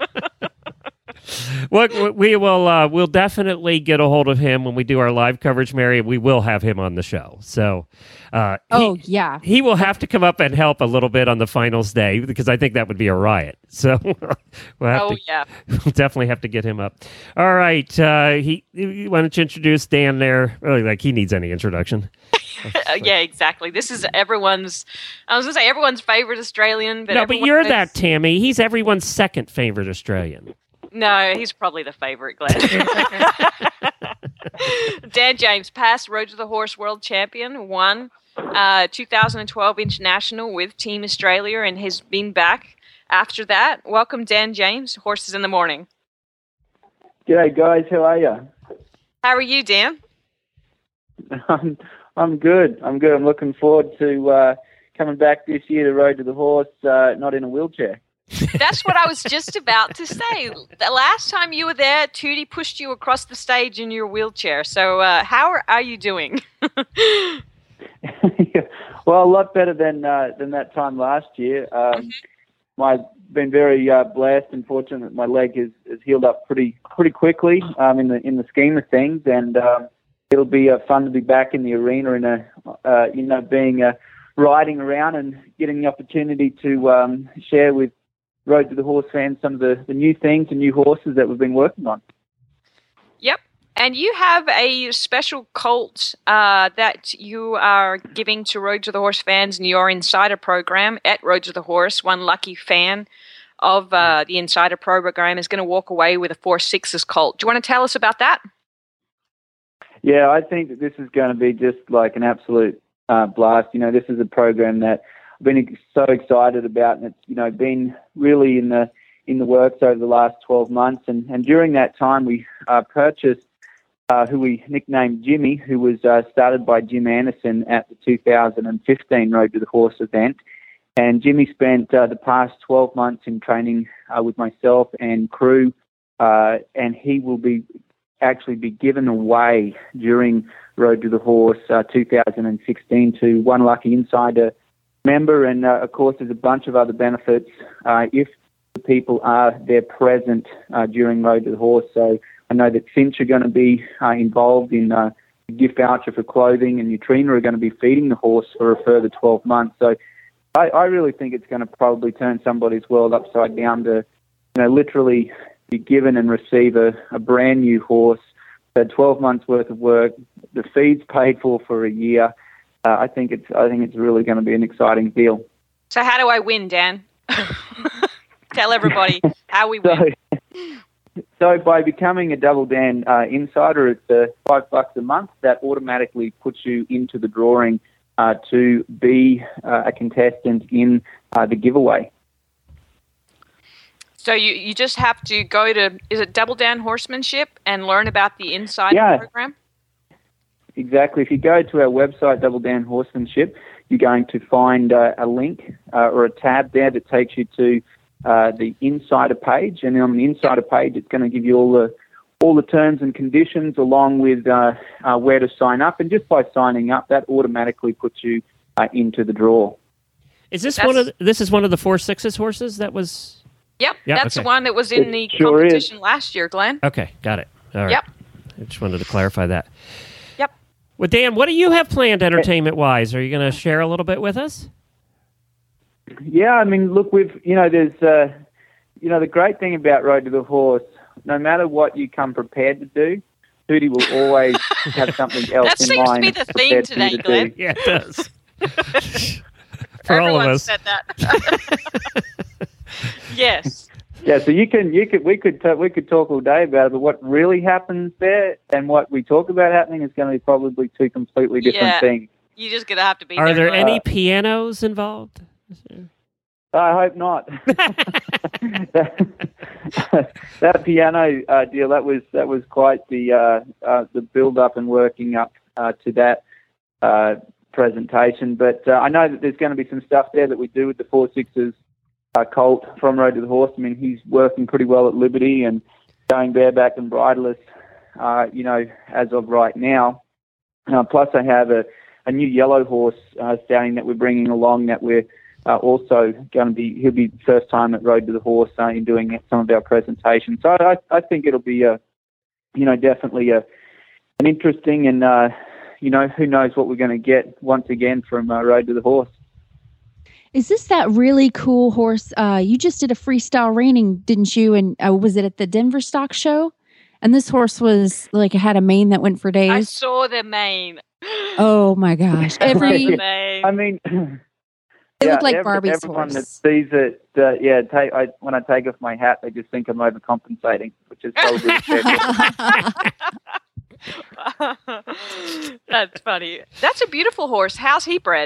Well, we will uh, we'll definitely get a hold of him when we do our live coverage, Mary. We will have him on the show. So, uh, Oh, he, yeah. he will have to come up and help a little bit on the finals day because I think that would be a riot. So, we'll have oh, to, yeah. we'll definitely have to get him up. All right, uh, he. Why don't you introduce Dan there? Really, like he needs any introduction. Uh, yeah, exactly. This is everyone's, I was going to say everyone's favorite Australian. But no, but everyone you're knows- that, Tammy. He's everyone's second favorite Australian. No, he's probably the favorite, Glenn. Dan James, past Road to the Horse world champion, won uh, two thousand twelve International with Team Australia and has been back after that. Welcome, Dan James, Horses in the Morning. G'day, guys. How are you? How are you, Dan? I'm, I'm good. I'm good. I'm looking forward to uh, coming back this year to Road to the Horse, uh, not in a wheelchair. That's what I was just about to say. The last time you were there, Tootie pushed you across the stage in your wheelchair. So uh, how are, are you doing? Well, a lot better than uh, than that time last year. Um, mm-hmm. I've been very uh, blessed and fortunate that my leg has, has healed up pretty pretty quickly um, in the in the scheme of things, and um, it'll be uh, fun to be back in the arena and a uh, you know being uh, riding around and getting the opportunity to um, share with Road to the Horse fans some of the, the new things and new horses that we've been working on. Yep. And you have a special colt uh, that you are giving to Road to the Horse fans in your Insider program at Road to the Horse. One lucky fan of uh, the Insider program is going to walk away with a four sixes colt. Do you want to tell us about that? Yeah, I think that this is going to be just like an absolute uh, blast. You know, this is a program that I've been so excited about, and it's, you know, been really in the in the works over the last twelve months. And, and during that time, we uh, purchased uh, who we nicknamed Jimmy, who was uh, started by Jim Anderson at the two thousand fifteen Road to the Horse event. And Jimmy spent uh, the past twelve months in training uh, with myself and crew, uh, and he will be actually be given away during Road to the Horse uh, two thousand sixteen to one lucky insider member. And uh, of course, there's a bunch of other benefits uh, if the people are there present uh, during Road to the Horse. So I know that Finch are going to be uh, involved in uh, a gift voucher for clothing, and Neutrina are going to be feeding the horse for a further twelve months. So I, I really think it's going to probably turn somebody's world upside down to, you know, literally be given and receive a, a brand new horse, uh, twelve months worth of work, the feed's paid for for a year. Uh, I think it's I think it's really going to be an exciting deal. So how do I win, Dan? Tell everybody how we win. So, so by becoming a Double Dan uh, Insider, it's uh, five bucks a month. That automatically puts you into the drawing uh, to be uh, a contestant in uh, the giveaway. So you, you just have to go to, is it Double Dan Horsemanship and learn about the Insider Yeah. program? exactly. If you go to our website, Double Dan Horsemanship, you're going to find uh, a link uh, or a tab there that takes you to uh, the insider page, and on the insider page, it's going to give you all the all the terms and conditions along with uh, uh, where to sign up, and just by signing up, that automatically puts you uh, into the draw. Is this That's- one of the, this is one of the four sixes horses that was? Yep, Yep, that's okay. the one that was in It the sure competition last year, Glenn. Okay, got it. All right. Yep. I just wanted to clarify that. Yep. Well, Dan, what do you have planned entertainment-wise? Are you going to share a little bit with us? Yeah, I mean, look, we've, you know, there's, uh, you know, the great thing about Road to the Horse, no matter what you come prepared to do, Hootie will always have something else That in seems to mind. be the theme prepared for you today, to Glenn. do. Yeah, it does. For all Everyone of us. said that. Yes. Yeah, so you can, you could, we could, t- we could talk all day about it, but what really happens there and what we talk about happening is going to be probably two completely different Yeah. things. You're just going to have to be Are there Glenn. any pianos involved? I hope not. that, that piano uh, deal, that was that was quite the uh, uh, the build up and working up uh, to that uh, presentation. But uh, I know that there's going to be some stuff there that we do with the four sixes uh, colt from Road to the Horse. I mean, he's working pretty well at Liberty and going bareback and bridleless, uh, you know, as of right now. Uh, plus, I have a, a new yellow horse uh, starting that we're bringing along that we're Uh, also going to be, he'll be first time at Road to the Horse uh, in doing some of our presentations. So I, I think it'll be a, you know, definitely a, an interesting and, uh, you know, who knows what we're going to get once again from uh, Road to the Horse. Is this that really cool horse? Uh, you just did a freestyle reining, didn't you? And uh, was it at the Denver Stock Show? And this horse was like, had a mane that went for days. I saw the mane. Oh my gosh. Every, The mane. I mean, it yeah, looked like every, Barbie's everyone that horse. sees it, uh, yeah, take, I, when I take off my hat, they just think I'm overcompensating, which is probably That's funny. That's a beautiful horse. How's he bred?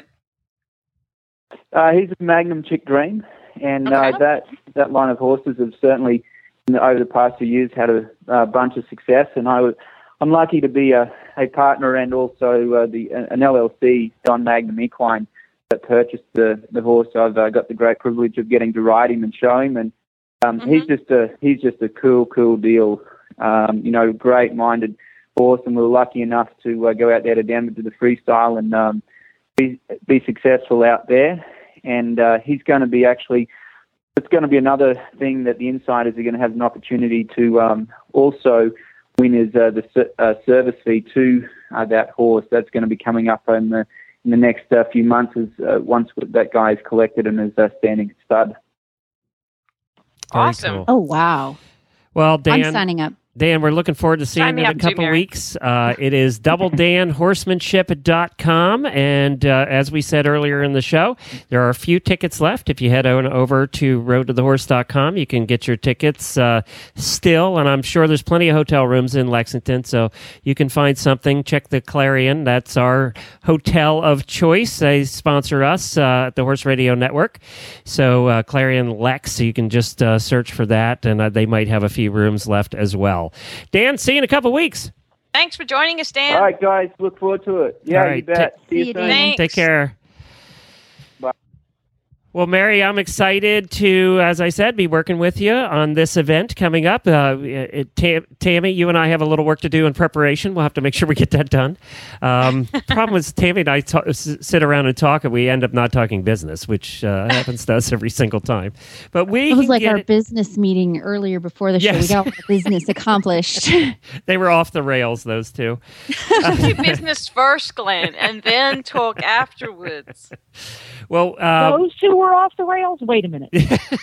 Uh, he's a Magnum Chick Dream, and uh, Okay. that that line of horses have certainly, in the, over the past few years, had a, a bunch of success. And I was, I'm lucky to be a, a partner and also uh, the an L L C, Don Magnum Equine, that purchased the, the horse. I've uh, got the great privilege of getting to ride him and show him, and um, Mm-hmm. he's just a he's just a cool, cool deal. Um, you know, great-minded horse, and we were lucky enough to uh, go out there to Denver to the freestyle and um, be be successful out there. And uh, he's going to be actually, it's going to be another thing that the insiders are going to have an opportunity to um, also win is uh, the ser- uh, service fee to uh, that horse. That's going to be coming up in the in the next uh, few months as uh, once that guy is collected and is uh, standing at stud. Very Awesome. cool. Oh, wow. Well, Dan, I'm signing up. Dan, we're looking forward to seeing Sign you me in a up too, couple Mary. weeks. Uh, it is double dan horsemanship dot com. And uh, as we said earlier in the show, there are a few tickets left. If you head on over to road to the horse dot com, you can get your tickets uh, still. And I'm sure there's plenty of hotel rooms in Lexington, so you can find something. Check the Clarion. That's our hotel of choice. They sponsor us uh, at the Horse Radio Network. So uh, Clarion Lex, so you can just uh, search for that, and uh, they might have a few rooms left as well. Dan, see you in a couple weeks. Thanks for joining us, Dan. All right, guys, look forward to it. Yeah, All you right, bet. ta- See you See you, soon. Dan. Thanks. Take care. Bye. Well, Mary, I'm excited to, as I said, be working with you on this event coming up. Uh, it, Tam- Tammy, you and I have a little work to do in preparation. We'll have to make sure we get that done. Um, problem is, Tammy and I ta- s- sit around and talk, and we end up not talking business, which uh, happens to us every single time. But we It was can like get our it- business meeting earlier before the show. Yes. We got all the business accomplished. They were off the rails, those two. Do business first, Glenn, and then talk afterwards. Well, uh, Those two were off the rails. Wait a minute.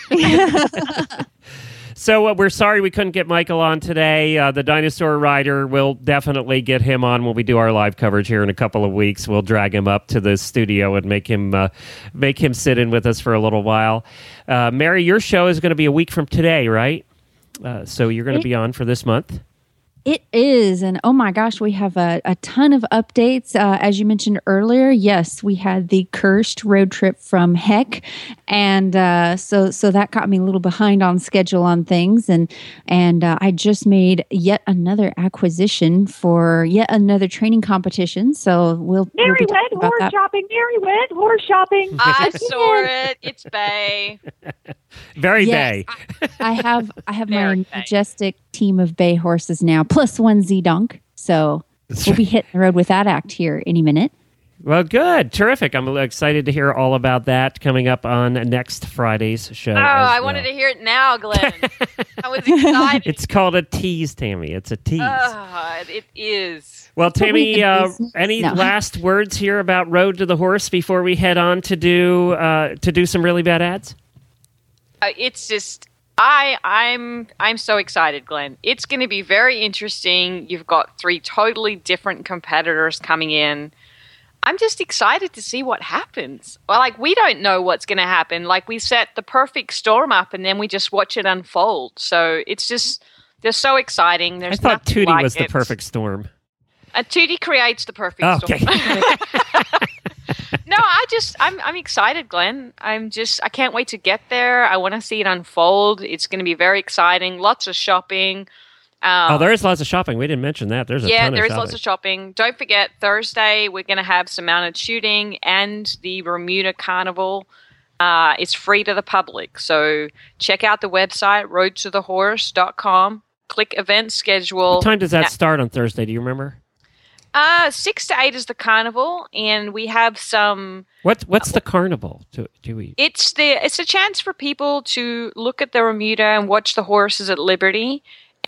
So uh, we're sorry we couldn't get Michael on today. Uh, the Dinosaur Rider, we'll definitely get him on when we do our live coverage here in a couple of weeks. We'll drag him up to the studio and make him uh, make him sit in with us for a little while. Uh, Mary, your show is going to be a week from today, right? Uh, so you're going to It- be on for this month. It is. And oh my gosh, we have a, a ton of updates. Uh, as you mentioned earlier, yes, we had the cursed road trip from Heck. And uh, so so that got me a little behind on schedule on things. And and uh, I just made yet another acquisition for yet another training competition. So we'll, Mary we'll be went talking about horse that. shopping. Mary went horse shopping. I saw it. It's Bay. Very Yes. Bay. I have I have my Very Bay. majestic team of bay horses now, plus one Z Dunk. So That's we'll right. be hitting the road with that act here any minute. Well, good. Terrific. I'm excited to hear all about that coming up on next Friday's show. Oh, as I well. wanted to hear it now, Glenn. I was excited. It's called a tease, Tammy. It's a tease. Oh, it is. Well, Tammy, uh, any No. last words here about Road to the Horse before we head on to do uh, to do some really bad ads? Uh, it's just I I'm I'm so excited, Glenn. It's going to be very interesting. You've got three totally different competitors coming in. I'm just excited to see what happens. Well, like we don't know what's going to happen. Like we set the perfect storm up and then we just watch it unfold. So it's just they're so exciting. There's I thought nothing Tootie like was the it. perfect storm. Uh, Tootie creates the perfect Okay. storm. No, I just I'm I'm excited, Glenn. I'm just I can't wait to get there. I want to see it unfold. It's going to be very exciting. Lots of shopping. Um, Oh, there is lots of shopping. We didn't mention that. There's a yeah, ton there of is shopping. lots of shopping. Don't forget Thursday we're going to have some mounted shooting and the Bermuda Carnival. Uh, it's free to the public, so check out the website road to the horse dot com. Click event schedule. What time does that Now- start on Thursday? Do you remember? Uh, six to eight is the carnival, and we have some. What What's the carnival? Do, do we? It's the it's a chance for people to look at the Remuda and watch the horses at Liberty.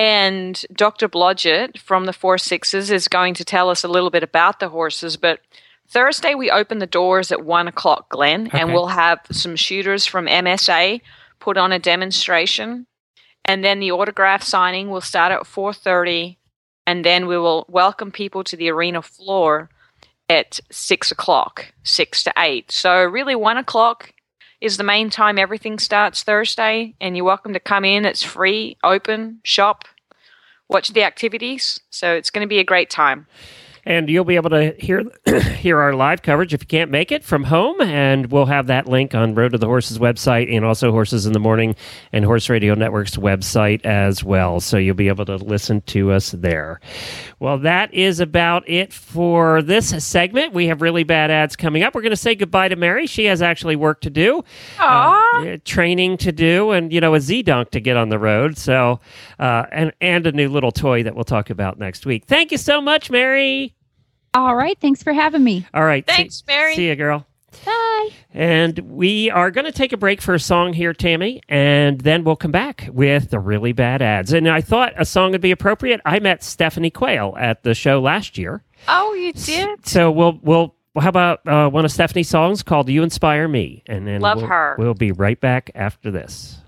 And Doctor Blodgett from the Four Sixes is going to tell us a little bit about the horses. But Thursday we open the doors at one o'clock, Glenn, and Okay. we'll have some shooters from M S A put on a demonstration, and then the autograph signing will start at four thirty. And then we will welcome people to the arena floor at six o'clock, six to eight. So really one o'clock is the main time everything starts Thursday. And you're welcome to come in. It's free, open, shop, watch the activities. So it's going to be a great time. And you'll be able to hear hear our live coverage if you can't make it from home. And we'll have that link on Road to the Horses website and also Horses in the Morning and Horse Radio Network's website as well. So you'll be able to listen to us there. Well, that is about it for this segment. We have really bad ads coming up. We're going to say goodbye to Mary. She has actually work to do, Aww. uh, training to do, and, you know, a Z-Dunk to get on the road. So, uh, and, and a new little toy that we'll talk about next week. Thank you so much, Mary. All right. Thanks for having me. All right. Thanks, see, Mary. See you, girl. Bye. And we are going to take a break for a song here, Tammy, and then we'll come back with the really bad ads. And I thought a song would be appropriate. I met Stephanie Quayle at the show last year. Oh, you did? So we'll, we'll, how about uh, one of Stephanie's songs called You Inspire Me? And then Love we'll, her. We'll be right back after this.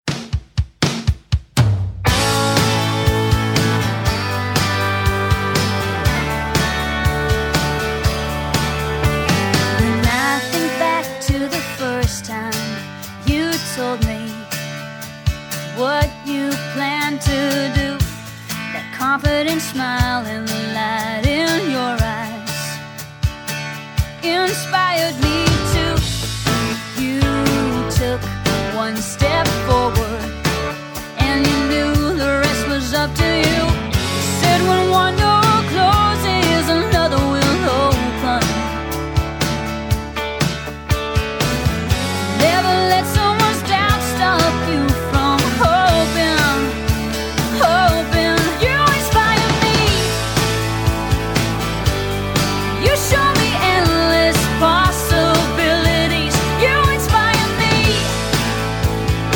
When I think back to the first time you told me what you plan to do, that confident smile and the light in your eyes inspired me too. You took one step forward and you knew the rest was up to you. You said when one door closes, another will open. Never let someone's doubt stop you from hoping, hoping. You inspire me. You show me endless possibilities. You inspire me.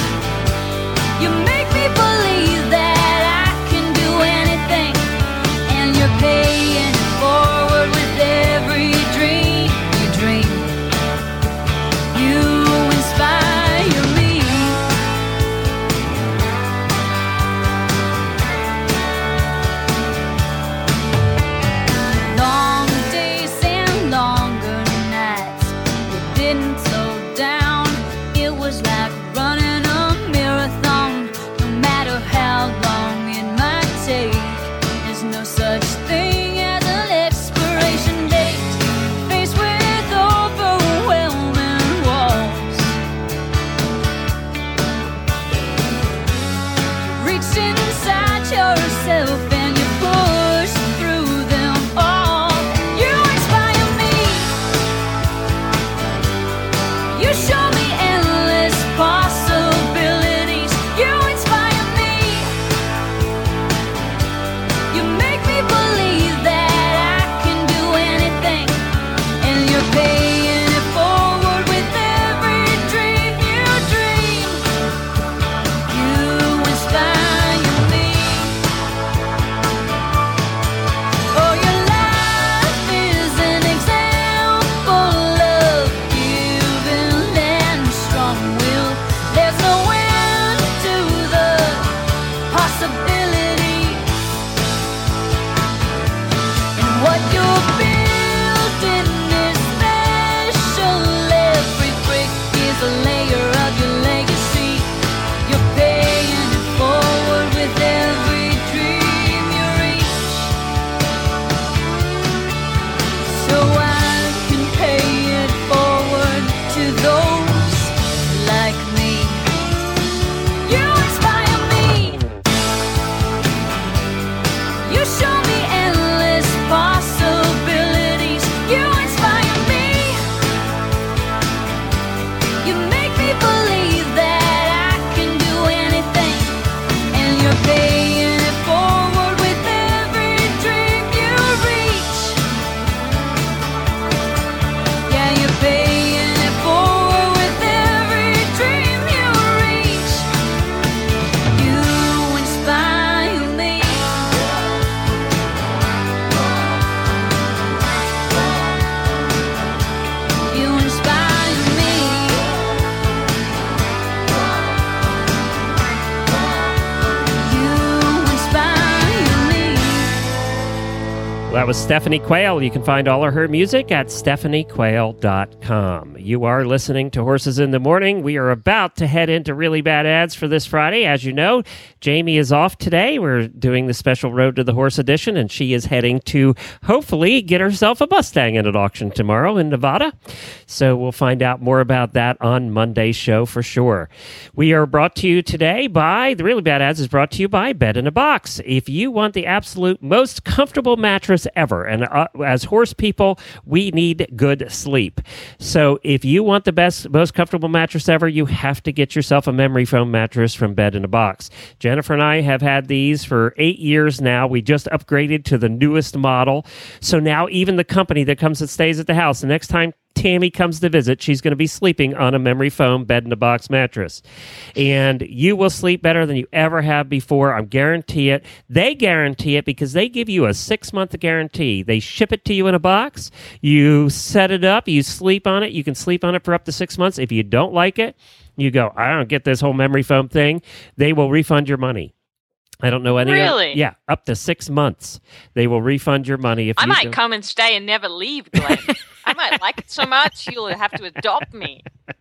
That was Stephanie Quayle. You can find all of her music at stephanie quayle dot com. You are listening to Horses in the Morning. We are about to head into really bad ads for this Friday. As you know, Jamie is off today. We're doing the special Road to the Horse edition, and she is heading to hopefully get herself a Mustang at an auction tomorrow in Nevada. So we'll find out more about that on Monday's show for sure. We are brought to you today by, the Really Bad Ads is brought to you by Bed in a Box. If you want the absolute most comfortable mattress ever, and uh, as horse people, we need good sleep. So if you want the best, most comfortable mattress ever, you have to get yourself a memory foam mattress from Bed in a Box. Jennifer and I have had these for eight years now. We just upgraded to the newest model. So now even the company that comes and stays at the house, the next time Tammy comes to visit, she's going to be sleeping on a memory foam Bed in a Box mattress. And you will sleep better than you ever have before. I guarantee it. They guarantee it because they give you a six-month guarantee. They ship it to you in a box. You set it up. You sleep on it. You can sleep on it for up to six months. If you don't like it, you go, I don't get this whole memory foam thing. They will refund your money. I don't know any. Really? Other, yeah, up to six months. They will refund your money. If I you might don't. come and stay and never leave, Glenn. I might like it so much, you'll have to adopt me.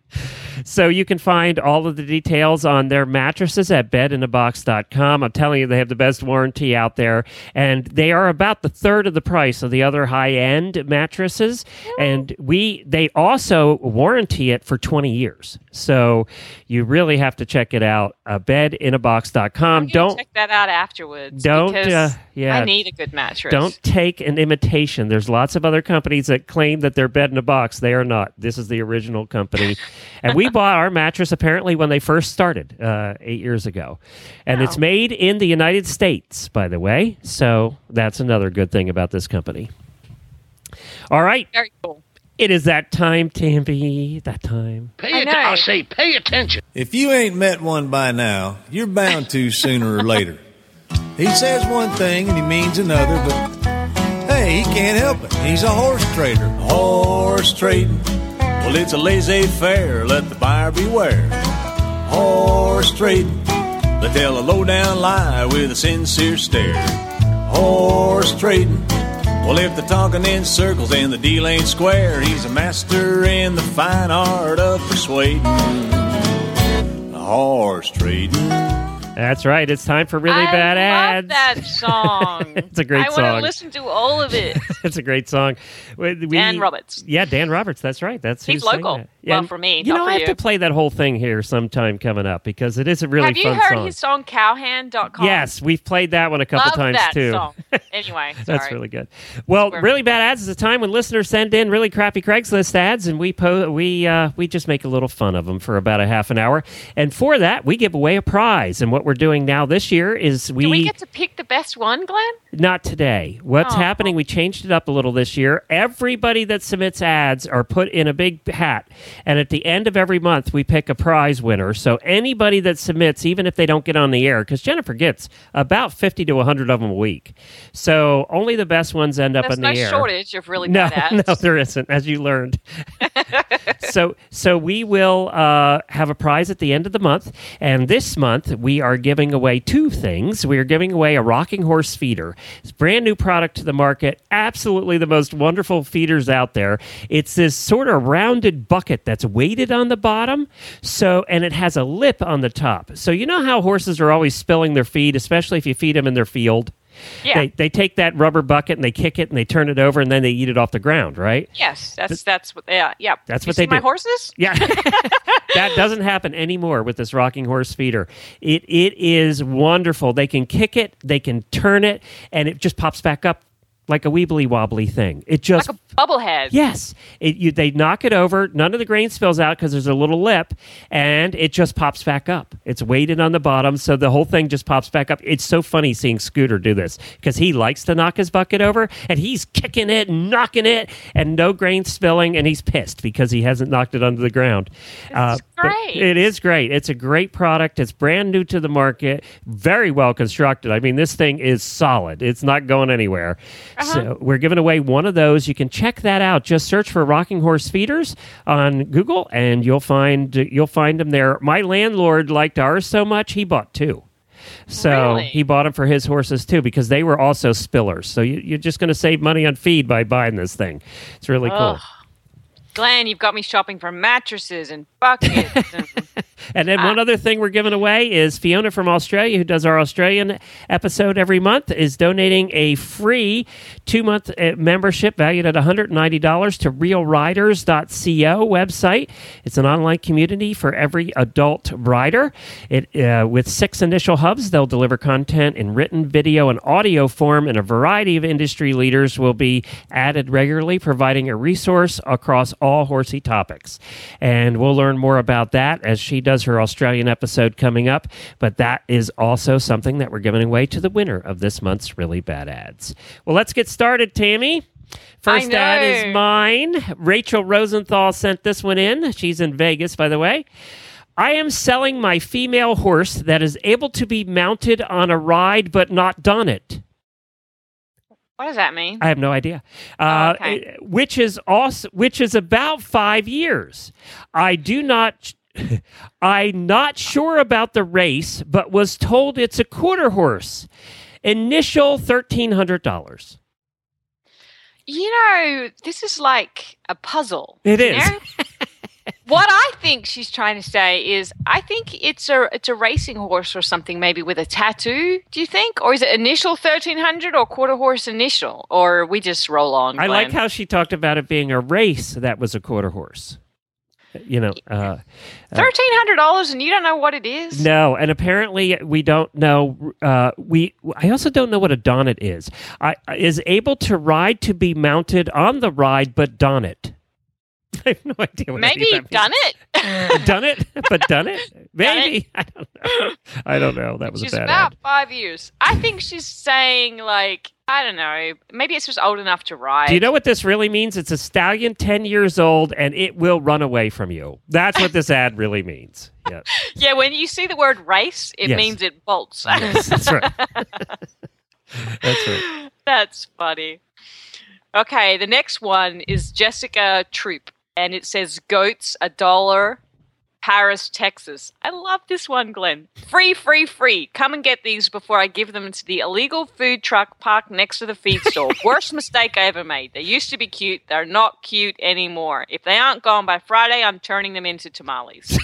So you can find all of the details on their mattresses at bed in a box dot com. I'm telling you, they have the best warranty out there. And they are about the third of the price of the other high-end mattresses. And we they also warranty it for twenty years. So you really have to check it out. Uh, bed in a box dot com. Don't check that out afterwards. Don't, because uh, yeah. I need a good mattress. Don't take an imitation. There's lots of other companies that claim that they're Bed in a Box. They are not. This is the original company. And we bought our mattress apparently when they first started uh, eight years ago. And Wow. it's made in the United States, by the way. So that's another good thing about this company. All right. Very cool. It is that time, Tammy. That time. Pay it. I say, pay attention. If you ain't met one by now, you're bound to sooner or later. He says one thing and he means another, but hey, he can't help it. He's a horse trader. Horse trading. Well, it's a laissez-faire. Let the buyer beware. Horse trading. They tell a low-down lie with a sincere stare. Horse trading. Well, if they're talking in circles and the deal ain't square, he's a master in the fine art of persuading. Horse trading. That's right. It's time for Really I Bad love Ads. that song. It's a great I song. I want to listen to all of it. It's a great song. We, Dan Roberts. Yeah, Dan Roberts. That's right. That's He's who's sang local. that. Yeah, Well, and, for me, You not know, for I have you. to play that whole thing here sometime coming up because it is a really Have you fun heard song. his song cowhand dot com? Yes, we've played that one a couple Love times that too. song. Anyway, sorry. That's really good. Well, We're- Really Bad Ads is a time when listeners send in really crappy Craigslist ads, and we po- we uh, we just make a little fun of them for about a half an hour. And for that, we give away a prize. And what we're doing now this year is we, Do we get to pick the best one, Glenn? not today. What's Oh. happening? We changed it up a little this year. Everybody that submits ads are put in a big hat, and at the end of every month, we pick a prize winner. So anybody that submits, even if they don't get on the air, because Jennifer gets about fifty to one hundred of them a week, so only the best ones end up There's on no the air. shortage of really No, bad ads. no, there isn't, as you learned. so, so we will uh, have a prize at the end of the month, and this month we are giving away two things. We are giving away a rocking horse feeder. It's a brand new product to the market. Absolutely the most wonderful feeders out there. It's this sort of rounded bucket that's weighted on the bottom, so and it has a lip on the top. So you know how horses are always spilling their feed, especially if you feed them in their field. Yeah. They they take that rubber bucket and they kick it and they turn it over and then they eat it off the ground, right? Yes, that's that's what. Yeah, yeah. That's You what see they my do. horses? Yeah. That doesn't happen anymore with this rocking horse feeder. It it is wonderful. They can kick it, they can turn it, and it just pops back up like a weebly wobbly thing. It just Like a bubblehead. Yes. It, you, they knock it over. None of the grain spills out because there's a little lip, and it just pops back up. It's weighted on the bottom, so the whole thing just pops back up. It's so funny seeing Scooter do this because he likes to knock his bucket over, and he's kicking it, knocking it, and no grain spilling, and he's pissed because he hasn't knocked it onto the ground. Uh, but great. It is great. It's a great product. It's brand new to the market, very well constructed. I mean, this thing is solid. It's not going anywhere. Uh-huh. So we're giving away one of those. You can check that out. Just search for Rocking Horse Feeders on Google, and you'll find you'll find them there. My landlord liked ours so much, he bought two. So Really? he bought them for his horses too because they were also spillers. So you, you're just going to save money on feed by buying this thing. It's really cool. Ugh. Glenn, you've got me shopping for mattresses and buckets. and, And then Ah. one other thing we're giving away is Fiona from Australia, who does our Australian episode every month, is donating a free two-month uh, membership valued at one hundred ninety dollars to real riders dot co website. It's an online community for every adult rider. It uh, with six initial hubs, they'll deliver content in written, video, and audio form, and a variety of industry leaders will be added regularly, providing a resource across all horsey topics. And we'll learn more about that as she does her Australian episode coming up, but that is also something that we're giving away to the winner of this month's Really Bad Ads. Well, let's get started, Tammy. First I ad know. is mine. Rachel Rosenthal sent this one in. She's in Vegas, by the way. I am selling my female horse that is able to be mounted on a ride but not done it. what does that mean? I have no idea. Uh, Oh, okay. Which is also which is about five years. I do not. I'm not sure about the race, but was told it's a quarter horse. Initial thirteen hundred dollars. You know, this is like a puzzle. It you is. know? What I think she's trying to say is, I think it's a it's a racing horse or something, maybe with a tattoo. Do you think, or is it initial thirteen hundred or quarter horse initial, or we just roll on? I like Glenn? how she talked about it being a race that was a quarter horse. You know, uh, uh, thirteen hundred dollars, and you don't know what it is. no, and apparently we don't know. Uh, we I also don't know what a donnet is. I is able to ride to be mounted on the ride, but donnet. I have no idea what Maybe that means. done it. done it, but done it. Maybe I don't know. I don't know. That was She's a bad about ad. five years. I think she's saying like I don't know. Maybe it's just old enough to ride. Do you know what this really means? It's a stallion ten years old, and it will run away from you. That's what this ad really means. Yeah, Yeah, when you see the word race, it Yes. means it bolts. yes, that's right. That's right. That's funny. Okay, the next one is Jessica Troop, and it says goats a dollar, Paris, Texas. I love this one, Glenn. Free, free, free. Come and get these before I give them to the illegal food truck parked next to the feed store. Worst mistake I ever made. They used to be cute. They're not cute anymore. If they aren't gone by Friday, I'm turning them into tamales.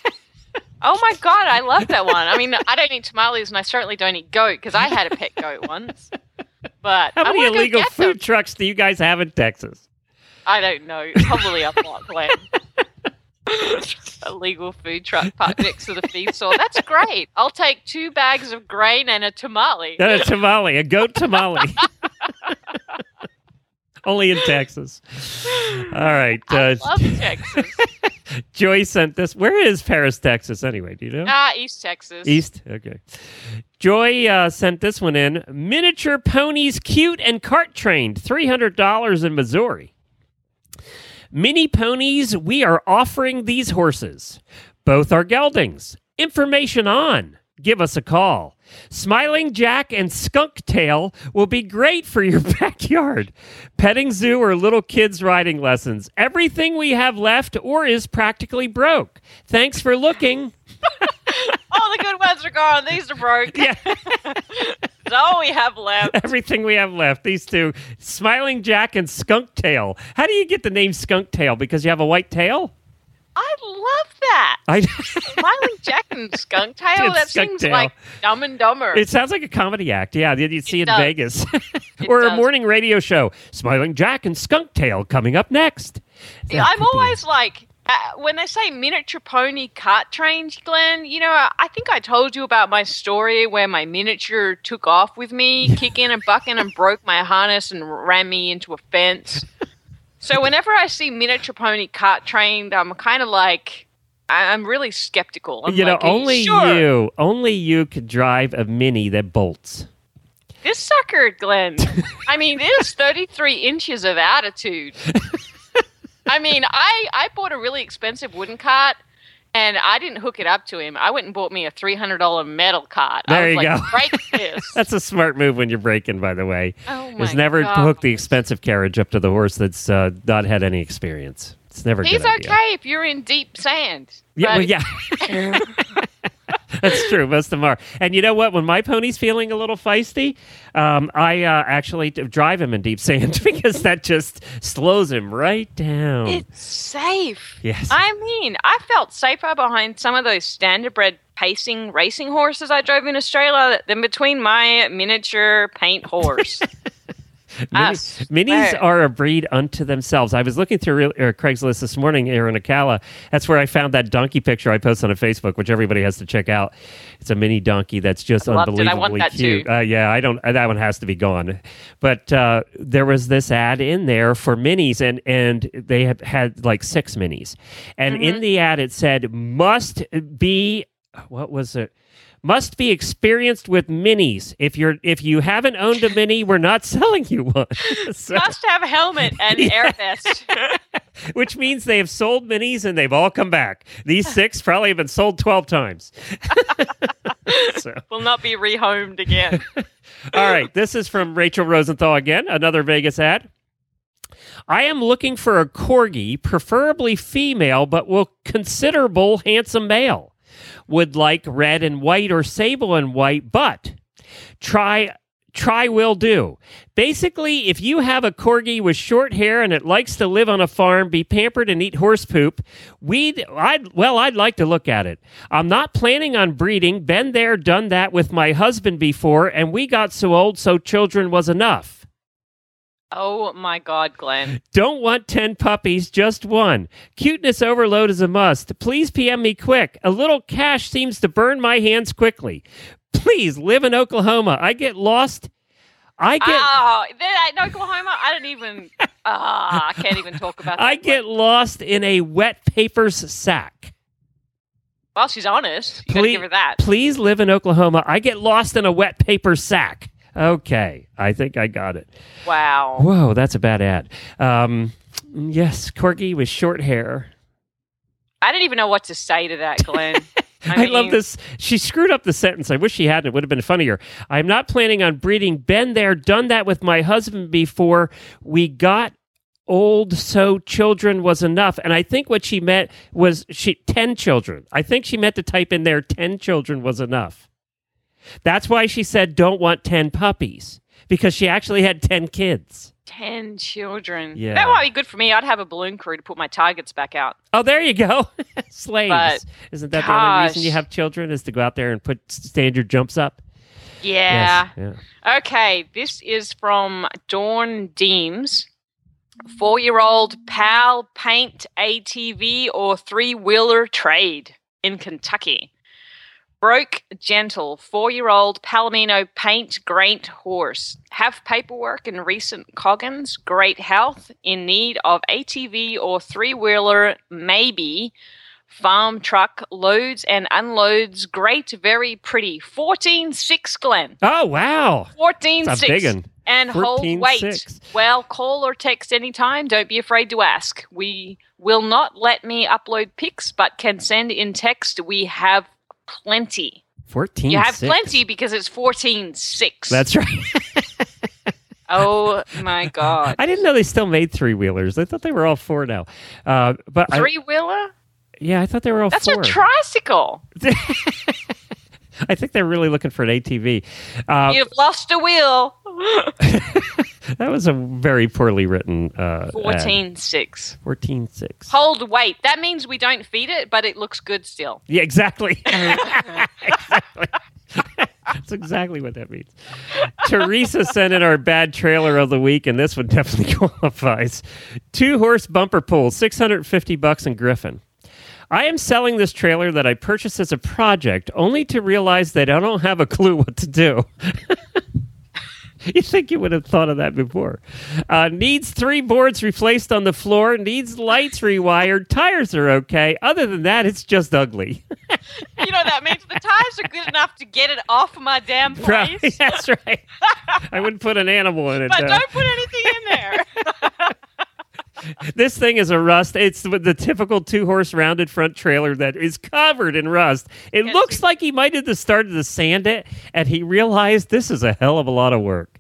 Oh my God, I love that one. I mean, I don't eat tamales, and I certainly don't eat goat because I had a pet goat once. But How I many wanna go illegal get food them. trucks do you guys have in Texas? I don't know. Probably a lot, Glenn. A legal food truck parked next to the feed store. That's great. I'll take two bags of grain and a tamale. A tamale, a goat tamale. Only in Texas. All right. I Uh, love Texas. Joy sent this. Where is Paris, Texas, anyway? Do you know? Ah, East Texas. East? Okay. Joy uh, sent this one in. Miniature ponies, cute and cart trained, three hundred dollars in Missouri. Mini ponies, we are offering these horses. Both are geldings. Information on. Give us a call. Smiling Jack and Skunk Tail will be great for your backyard. Petting zoo or little kids riding lessons. Everything we have left or is practically broke. Thanks for looking. All the good ones are gone. These are broke. Yeah. That's all we have left. Everything we have left. These two, Smiling Jack and Skunk Tail. How do you get the name Skunk Tail? Because you have a white tail? I love that. I, Smiling Jack and Skunk Tail. Dude, that Skunk seems Tail. like Dumb and Dumber. it sounds like a comedy act. Yeah, that you'd see It in does. Vegas. It or a does. morning radio show. Smiling Jack and Skunk Tail coming up next. That I'm could be- always like, uh, when they say miniature pony cart trained, Glenn, you know, I think I told you about my story where my miniature took off with me, kicking and bucking, and broke my harness and ran me into a fence. So whenever I see miniature pony cart trained, I'm kind of like, I- I'm really skeptical. I'm You know, like, "Are only sure?" you, only you could drive a Mini that bolts. This sucker, Glenn. I mean, it is thirty-three inches of attitude. I mean, I, I bought a really expensive wooden cart, and I didn't hook it up to him. I went and bought me a three hundred dollars metal cart. There I was you like, go. break this. That's a smart move when you're braking, by the way. Oh, my Is never God. hook the expensive carriage up to the horse that's uh, not had any experience. It's never a He's good idea. okay if you're in deep sand. Yeah, well, but- yeah. That's true. Most of them are. And you know what? When my pony's feeling a little feisty, um, I uh, actually d- drive him in deep sand because that just slows him right down. It's safe. Yes. I mean, I felt safer behind some of those standardbred pacing racing horses I drove in Australia than between my miniature paint horse. Mini, minis are a breed unto themselves. I was looking through real, uh, Craigslist this morning here in Ocala. That's where I found that donkey picture I posted on Facebook, which everybody has to check out. It's a mini donkey that's just I loved it. I unbelievably want that cute. too. Uh, yeah, I don't. Uh, that one has to be gone. But uh, there was this ad in there for minis, and and they had had like six minis, and Mm-hmm. in the ad it said must be. What was it? Must be experienced with minis. If you're if you haven't owned a mini, we're not selling you one. So- Must have a helmet and air vest. which means they have sold minis and they've all come back. These six probably have been sold twelve times. So. Will not be rehomed again. All right, this is from Rachel Rosenthal again, another Vegas ad. I am looking for a corgi, preferably female, but will considerable handsome male. Would like red and white or sable and white, but try try will do. Basically, if you have a corgi with short hair and it likes to live on a farm, be pampered and eat horse poop, we'd I'd well, I'd like to look at it. I'm not planning on breeding. Been there, done that with my husband before, and we got so old so children was enough. Oh my God, Glenn. Don't want ten puppies, just one. Cuteness overload is a must. Please P M me quick. A little cash seems to burn my hands quickly. Please, live in Oklahoma. I get lost. I get Oh, that in Oklahoma, I don't even, ah, I can't even talk about that. I get lost in a wet papers sack. Well, she's honest. You gotta give her that. Please live in Oklahoma. I get lost in a wet paper sack. Okay, I think I got it. Wow. Whoa, that's a bad ad. Um, yes, corgi with short hair. I didn't even know what to say to that, Glenn. I, I, love mean, this. She screwed up the sentence. I wish she hadn't. It would have been funnier. I'm not planning on breeding. Been there, done that with my husband before. We got old, so children was enough. And I think what she meant was she ten children. I think she meant to type in there ten children was enough. That's why she said don't want ten puppies, because she actually had ten kids. ten children. Yeah. That might be good for me. I'd have a balloon crew to put my targets back out. Oh, there you go. Slaves. But, Isn't that the other reason gosh. you have children, is to go out there and put standard jumps up? Yeah. Yes. Yeah. Okay, this is from Dawn Deems. Four-year-old pal paint A T V or three-wheeler trade in Kentucky. Broke Gentle, four-year-old Palomino paint great horse. Have paperwork and recent Coggins. Great health. In need of A T V or three-wheeler, maybe. Farm truck loads and unloads. Great, very pretty. fourteen six, Glenn. Oh, wow. fourteen That's a six. big one. And hold fourteen wait. six. Well, call or text anytime. Don't be afraid to ask. We will not let me upload pics, but can send in text. We have plenty. fourteen You have six. plenty because it's fourteen six. That's right. Oh, my God. I didn't know they still made three-wheelers. I thought they were all four now. Uh, but I- Three-wheeler? Yeah, I thought they were all That's four. a tricycle. I think they're really looking for an A T V. Uh, You've lost a wheel. that was a very poorly written uh, fourteen six. fourteen six. Hold wait. That means we don't feed it, but it looks good still. Yeah, exactly. exactly. That's exactly what that means. Teresa sent in our bad trailer of the week, and this one definitely qualifies. Two horse bumper pull, six hundred fifty bucks in Griffin. I am selling this trailer that I purchased as a project, only to realize that I don't have a clue what to do. You think you would have thought of that before. Uh, needs three boards replaced on the floor. Needs lights rewired. Tires are okay. Other than that, it's just ugly. You know, that means the tires are good enough to get it off my damn place. Right, that's right. I wouldn't put an animal in it. But though. don't put anything in there. This thing is a rust. It's the, the typical two-horse rounded front trailer that is covered in rust. It Yes, looks like he might have started to sand it, and he realized this is a hell of a lot of work.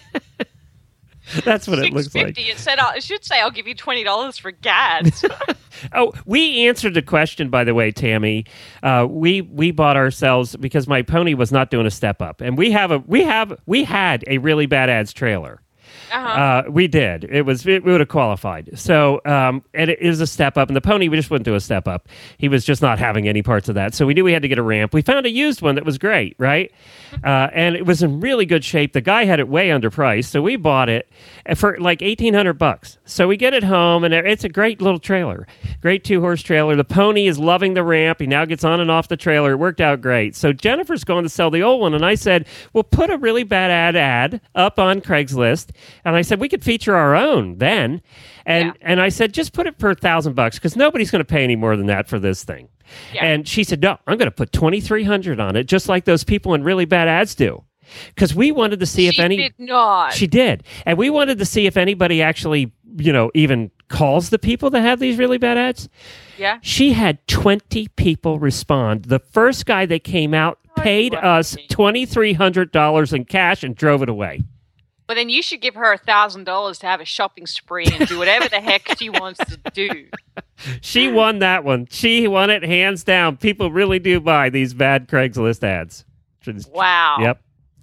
That's what it looks like. six fifty. It said, uh, it should say, I'll give you twenty dollars for gas. Oh, we answered the question, by the way, Tammy. Uh, we we bought ourselves because my pony was not doing a step up, and we have a we have we had a really bad ads trailer. Uh-huh. Uh, we did. It was it would have qualified. So um, and it is a step up, and the pony we just wouldn't do a step up. He was just not having any parts of that. So we knew we had to get a ramp. We found a used one that was great, right? Uh, and it was in really good shape. The guy had it way underpriced, so we bought it for like eighteen hundred bucks. So we get it home, and it's a great little trailer, great two horse trailer. The pony is loving the ramp. He now gets on and off the trailer. It worked out great. So Jennifer's going to sell the old one, and I said, "Well, put a really bad ad ad up on Craigslist." And I said, we could feature our own then. And yeah. and I said, just put it for a thousand bucks because nobody's going to pay any more than that for this thing. Yeah. And she said, no, I'm going to put twenty-three hundred on it, just like those people in really bad ads do. Because we wanted to see she if any... She did not. She did. And we wanted to see if anybody actually, you know, even calls the people that have these really bad ads. Yeah. She had twenty people respond. The first guy that came out paid us twenty-three hundred dollars in cash and drove it away. But then you should give her a thousand dollars to have a shopping spree and do whatever the heck she wants to do. She won that one. She won it hands down. People really do buy these bad Craigslist ads. Wow. Yep.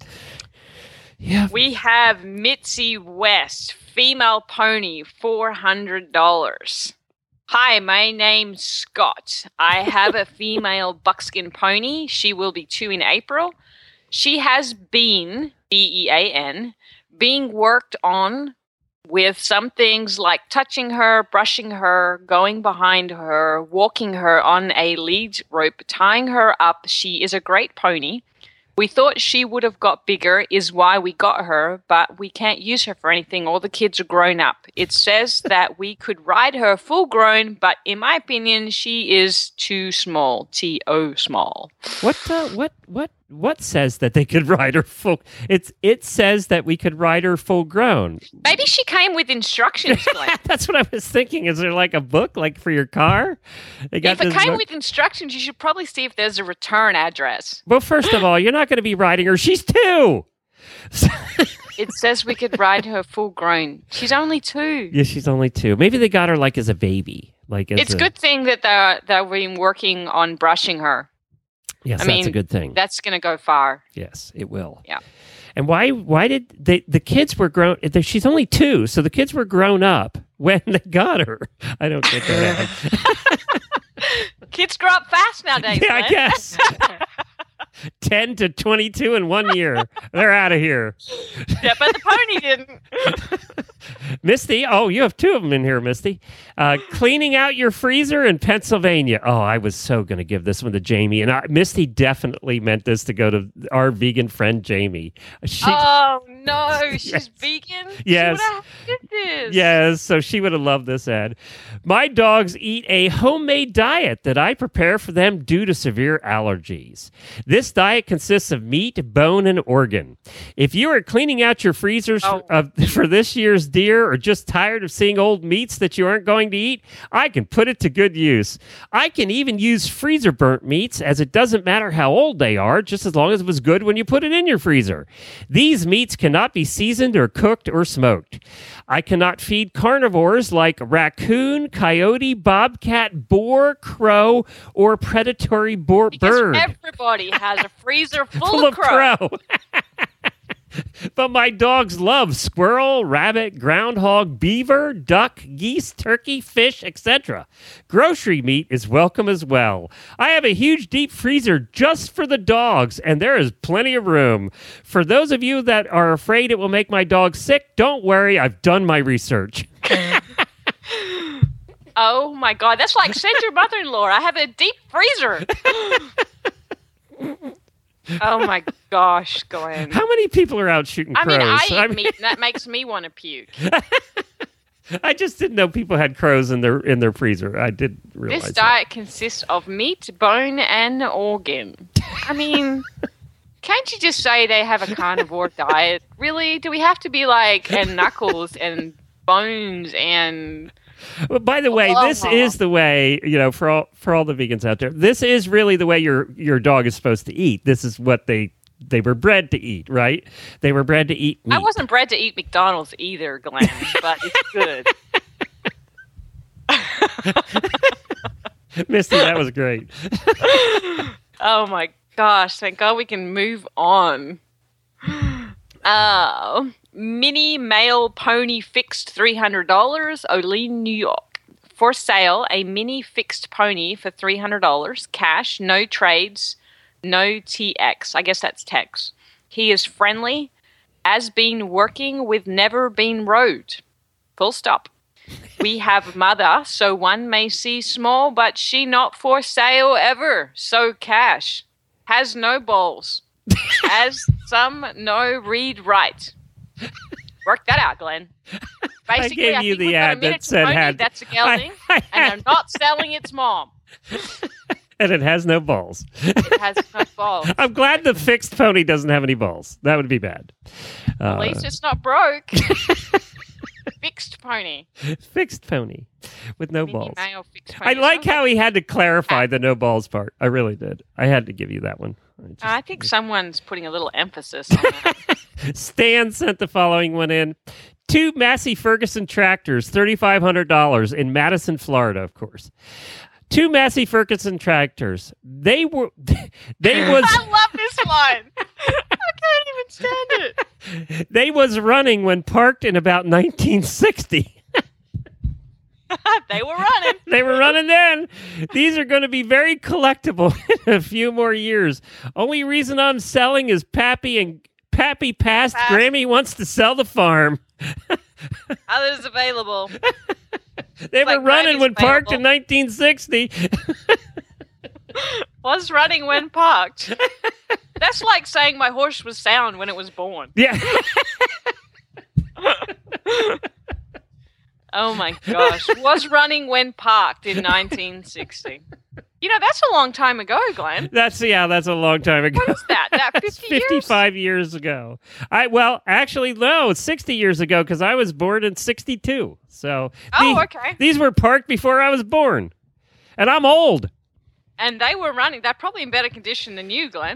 Yeah. We have Mitzi West, female pony, four hundred dollars. Hi, my name's Scott. I have a female buckskin pony. She will be two in April. She has been, B E A N, being worked on with some things like touching her, brushing her, going behind her, walking her on a lead rope, tying her up. She is a great pony. We thought she would have got bigger is why we got her, but we can't use her for anything. All the kids are grown up. It says that we could ride her full grown, but in my opinion, she is too small. T O small. What, uh, what, what, what says that they could ride her full? It's, it says that we could ride her full grown. Maybe she came with instructions, Glenn. That's what I was thinking. Is there like a book like for your car? They got if it came book. with instructions, you should probably see if there's a return address. Well, first of all, you're not going to be riding her. She's two. It says we could ride her full grown. She's only two. Yeah, she's only two. Maybe they got her like as a baby. Like as it's a a good thing that they're they've been working on brushing her. Yes, I that's mean, a good thing. That's going to go far. Yes, it will. Yeah. And why why did they, the kids were grown? She's only two, so the kids were grown up when they got her. I don't get that. Kids grow up fast nowadays. Yeah, Glenn. I guess. ten to twenty-two in one year. They're out of here. Yeah, but the pony didn't. Misty, oh, you have two of them in here, Misty. Uh, cleaning out your freezer in Pennsylvania. Oh, I was so going to give this one to Jamie. And I, Misty definitely meant this to go to our vegan friend, Jamie. She, oh, no. She's yes. vegan? Yes. She would have did this. Yes, so she would have loved this ad. My dogs eat a homemade diet that I prepare for them due to severe allergies. This diet consists of meat, bone, and organ. If you are cleaning out your freezers oh. for, uh, for this year's deer or just tired of seeing old meats that you aren't going to eat, I can put it to good use. I can even use freezer burnt meats, as it doesn't matter how old they are, just as long as it was good when you put it in your freezer. These meats cannot be seasoned or cooked or smoked. I cannot feed carnivores like raccoon, coyote, bobcat, boar, crow, or predatory boar because bird. Everybody has a freezer full, Full of of crow. crow. But my dogs love squirrel, rabbit, groundhog, beaver, duck, geese, turkey, fish, et cetera. Grocery meat is welcome as well. I have a huge deep freezer just for the dogs, and there is plenty of room. For those of you that are afraid it will make my dog sick, don't worry, I've done my research. Oh my God, that's like send your mother-in-law. I have a deep freezer. Oh my gosh, Glenn. How many people are out shooting I crows? mean, I eat I mean, meat, and that makes me want to puke. I just didn't know people had crows in their in their freezer. I did realize This that. diet consists of meat, bone, and organ. I mean, can't you just say they have a carnivore diet? Really? Do we have to be like, and knuckles and bones and... Well, by the way, this is the way, you know, for all for all the vegans out there, this is really the way your your dog is supposed to eat. This is what they they were bred to eat, right? They were bred to eat meat. I wasn't bred to eat McDonald's either, Glenn, but it's good. Misty, that was great. Oh my gosh! Thank God we can move on. Uh, mini male pony fixed three hundred dollars, Olean, New York. For sale, a mini fixed pony for three hundred dollars, cash, no trades, no T X. I guess that's Tex. He is friendly, has been working with never been rode. Full stop. We have mother, so one may see small, but she not for sale ever. So cash. Has no balls. Has some no read right. Work that out, Glenn. Basically, I gave I you think the we've got a ad that miniature said pony, had- that's a gelding, I- I and they're not selling its mom. And it has no balls. It has no balls. I'm glad the fixed pony doesn't have any balls. That would be bad. At Uh, least it's not broke. Fixed pony. fixed pony with no Mini balls. male fixed I pony. like how he had to clarify the no balls part. I really did. I had to give you that one. I just- I think someone's putting a little emphasis on that. Stan sent the following one in. Two Massey Ferguson tractors, thirty-five hundred dollars in Madison, Florida, of course. Two Massey Ferguson tractors. They were, they was, I love this one. I can't even stand it. they was running when parked in about nineteen sixty. They were running. They were running then. These are going to be very collectible in a few more years. Only reason I'm selling is Pappy and Pappy passed. Pass. Grammy wants to sell the farm. Others available. They Like were running Grammy's when parked in available. nineteen sixty. Was running when parked. That's like saying my horse was sound when it was born. Yeah. Oh my gosh. Was running when parked in nineteen sixty. You know, that's a long time ago, Glenn. That's yeah, that's a long time ago. What is that? That It's fifty years? fifty-five years ago. I well, actually no, it's sixty years ago because I was born in sixty-two. So Oh, the- okay. These were parked before I was born. And I'm old. And they were running. They're probably in better condition than you, Glenn.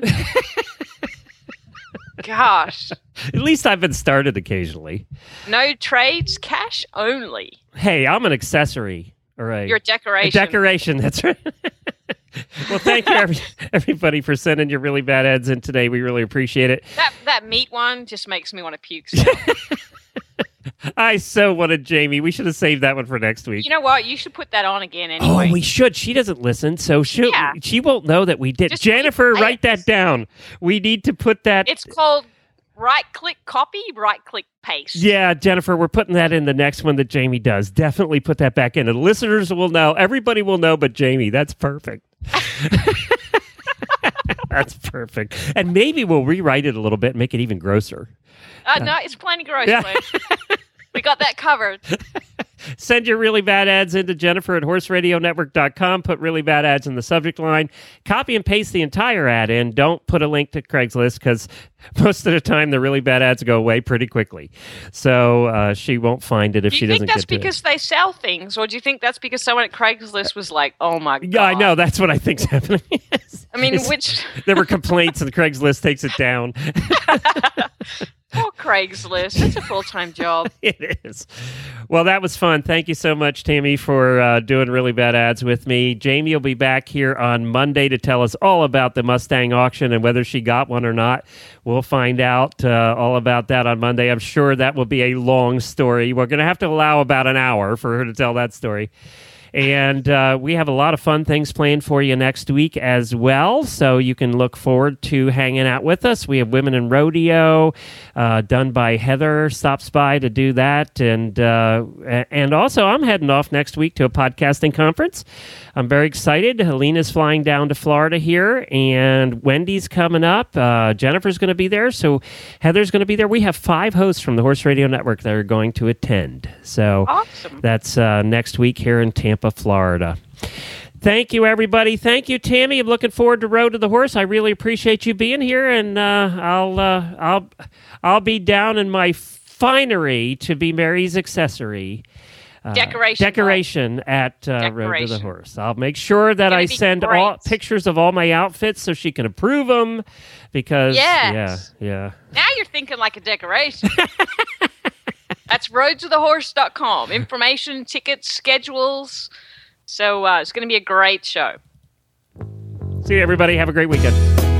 Gosh. At least I've been started occasionally. No trades, cash only. Hey, I'm an accessory. All right. Your decoration. A decoration, that's right. Well, thank you, every, everybody, for sending your really bad ads in today. We really appreciate it. That that meat one just makes me want to puke. So. I so wanted Jamie. We should have saved that one for next week. You know what? You should put that on again anyway. Oh, we should. She doesn't listen, so she Yeah. she won't know that we did. Just Jennifer, keep write that down. We need to put that. It's called right-click copy, right-click paste. Yeah, Jennifer, we're putting that in the next one that Jamie does. Definitely put that back in. And listeners will know. Everybody will know, but Jamie. That's perfect. That's perfect. And maybe we'll rewrite it a little bit and make it even grosser. Uh, no, it's plenty gross, Yeah. Glenn. We got that covered. Send your really bad ads into Jennifer at horse radio network dot com. Put really bad ads in the subject line. Copy and paste the entire ad in. Don't put a link to Craigslist because most of the time the really bad ads go away pretty quickly. So uh, she won't find it if Do she you doesn't think that's get to because they sell things, or do you think that's because someone at Craigslist was like, "Oh my god"? it. Yeah, I know. That's what I think's happening. I mean, It's- which there were complaints and Craigslist takes it down. poor Craigslist. It's a full-time job. It is. Well, that was fun. Thank you so much, Tammy, for uh, doing really bad ads with me. Jamie will be back here on Monday to tell us all about the Mustang auction and whether she got one or not. We'll find out uh, all about that on Monday. I'm sure that will be a long story. We're going to have to allow about an hour for her to tell that story. And uh, we have a lot of fun things planned for you next week as well. So you can look forward to hanging out with us. We have Women in Rodeo uh, done by Heather. Stops by to do that. And, uh, and also, I'm heading off next week to a podcasting conference. I'm very excited. Helena's flying down to Florida here, and Wendy's coming up. Uh, Jennifer's going to be there. So Heather's going to be there. We have five hosts from the Horse Radio Network that are going to attend. So Awesome. that's uh, next week here in Tampa, Florida. Thank you, everybody. Thank you, Tammy. I'm looking forward to Road to the Horse. I really appreciate you being here, and uh, I'll uh, I'll I'll be down in my finery to be Mary's accessory. Uh, Decoration. decoration at uh, Road to the Decoration. Horse. I'll make sure that Gonna I be send great. all pictures of all my outfits so she can approve them. Because Yes. yeah, yeah. Now you're thinking like a decoration. That's road to the horse dot com. Information, tickets, schedules, So uh, it's going to be a great show. See you, everybody. Have a great weekend.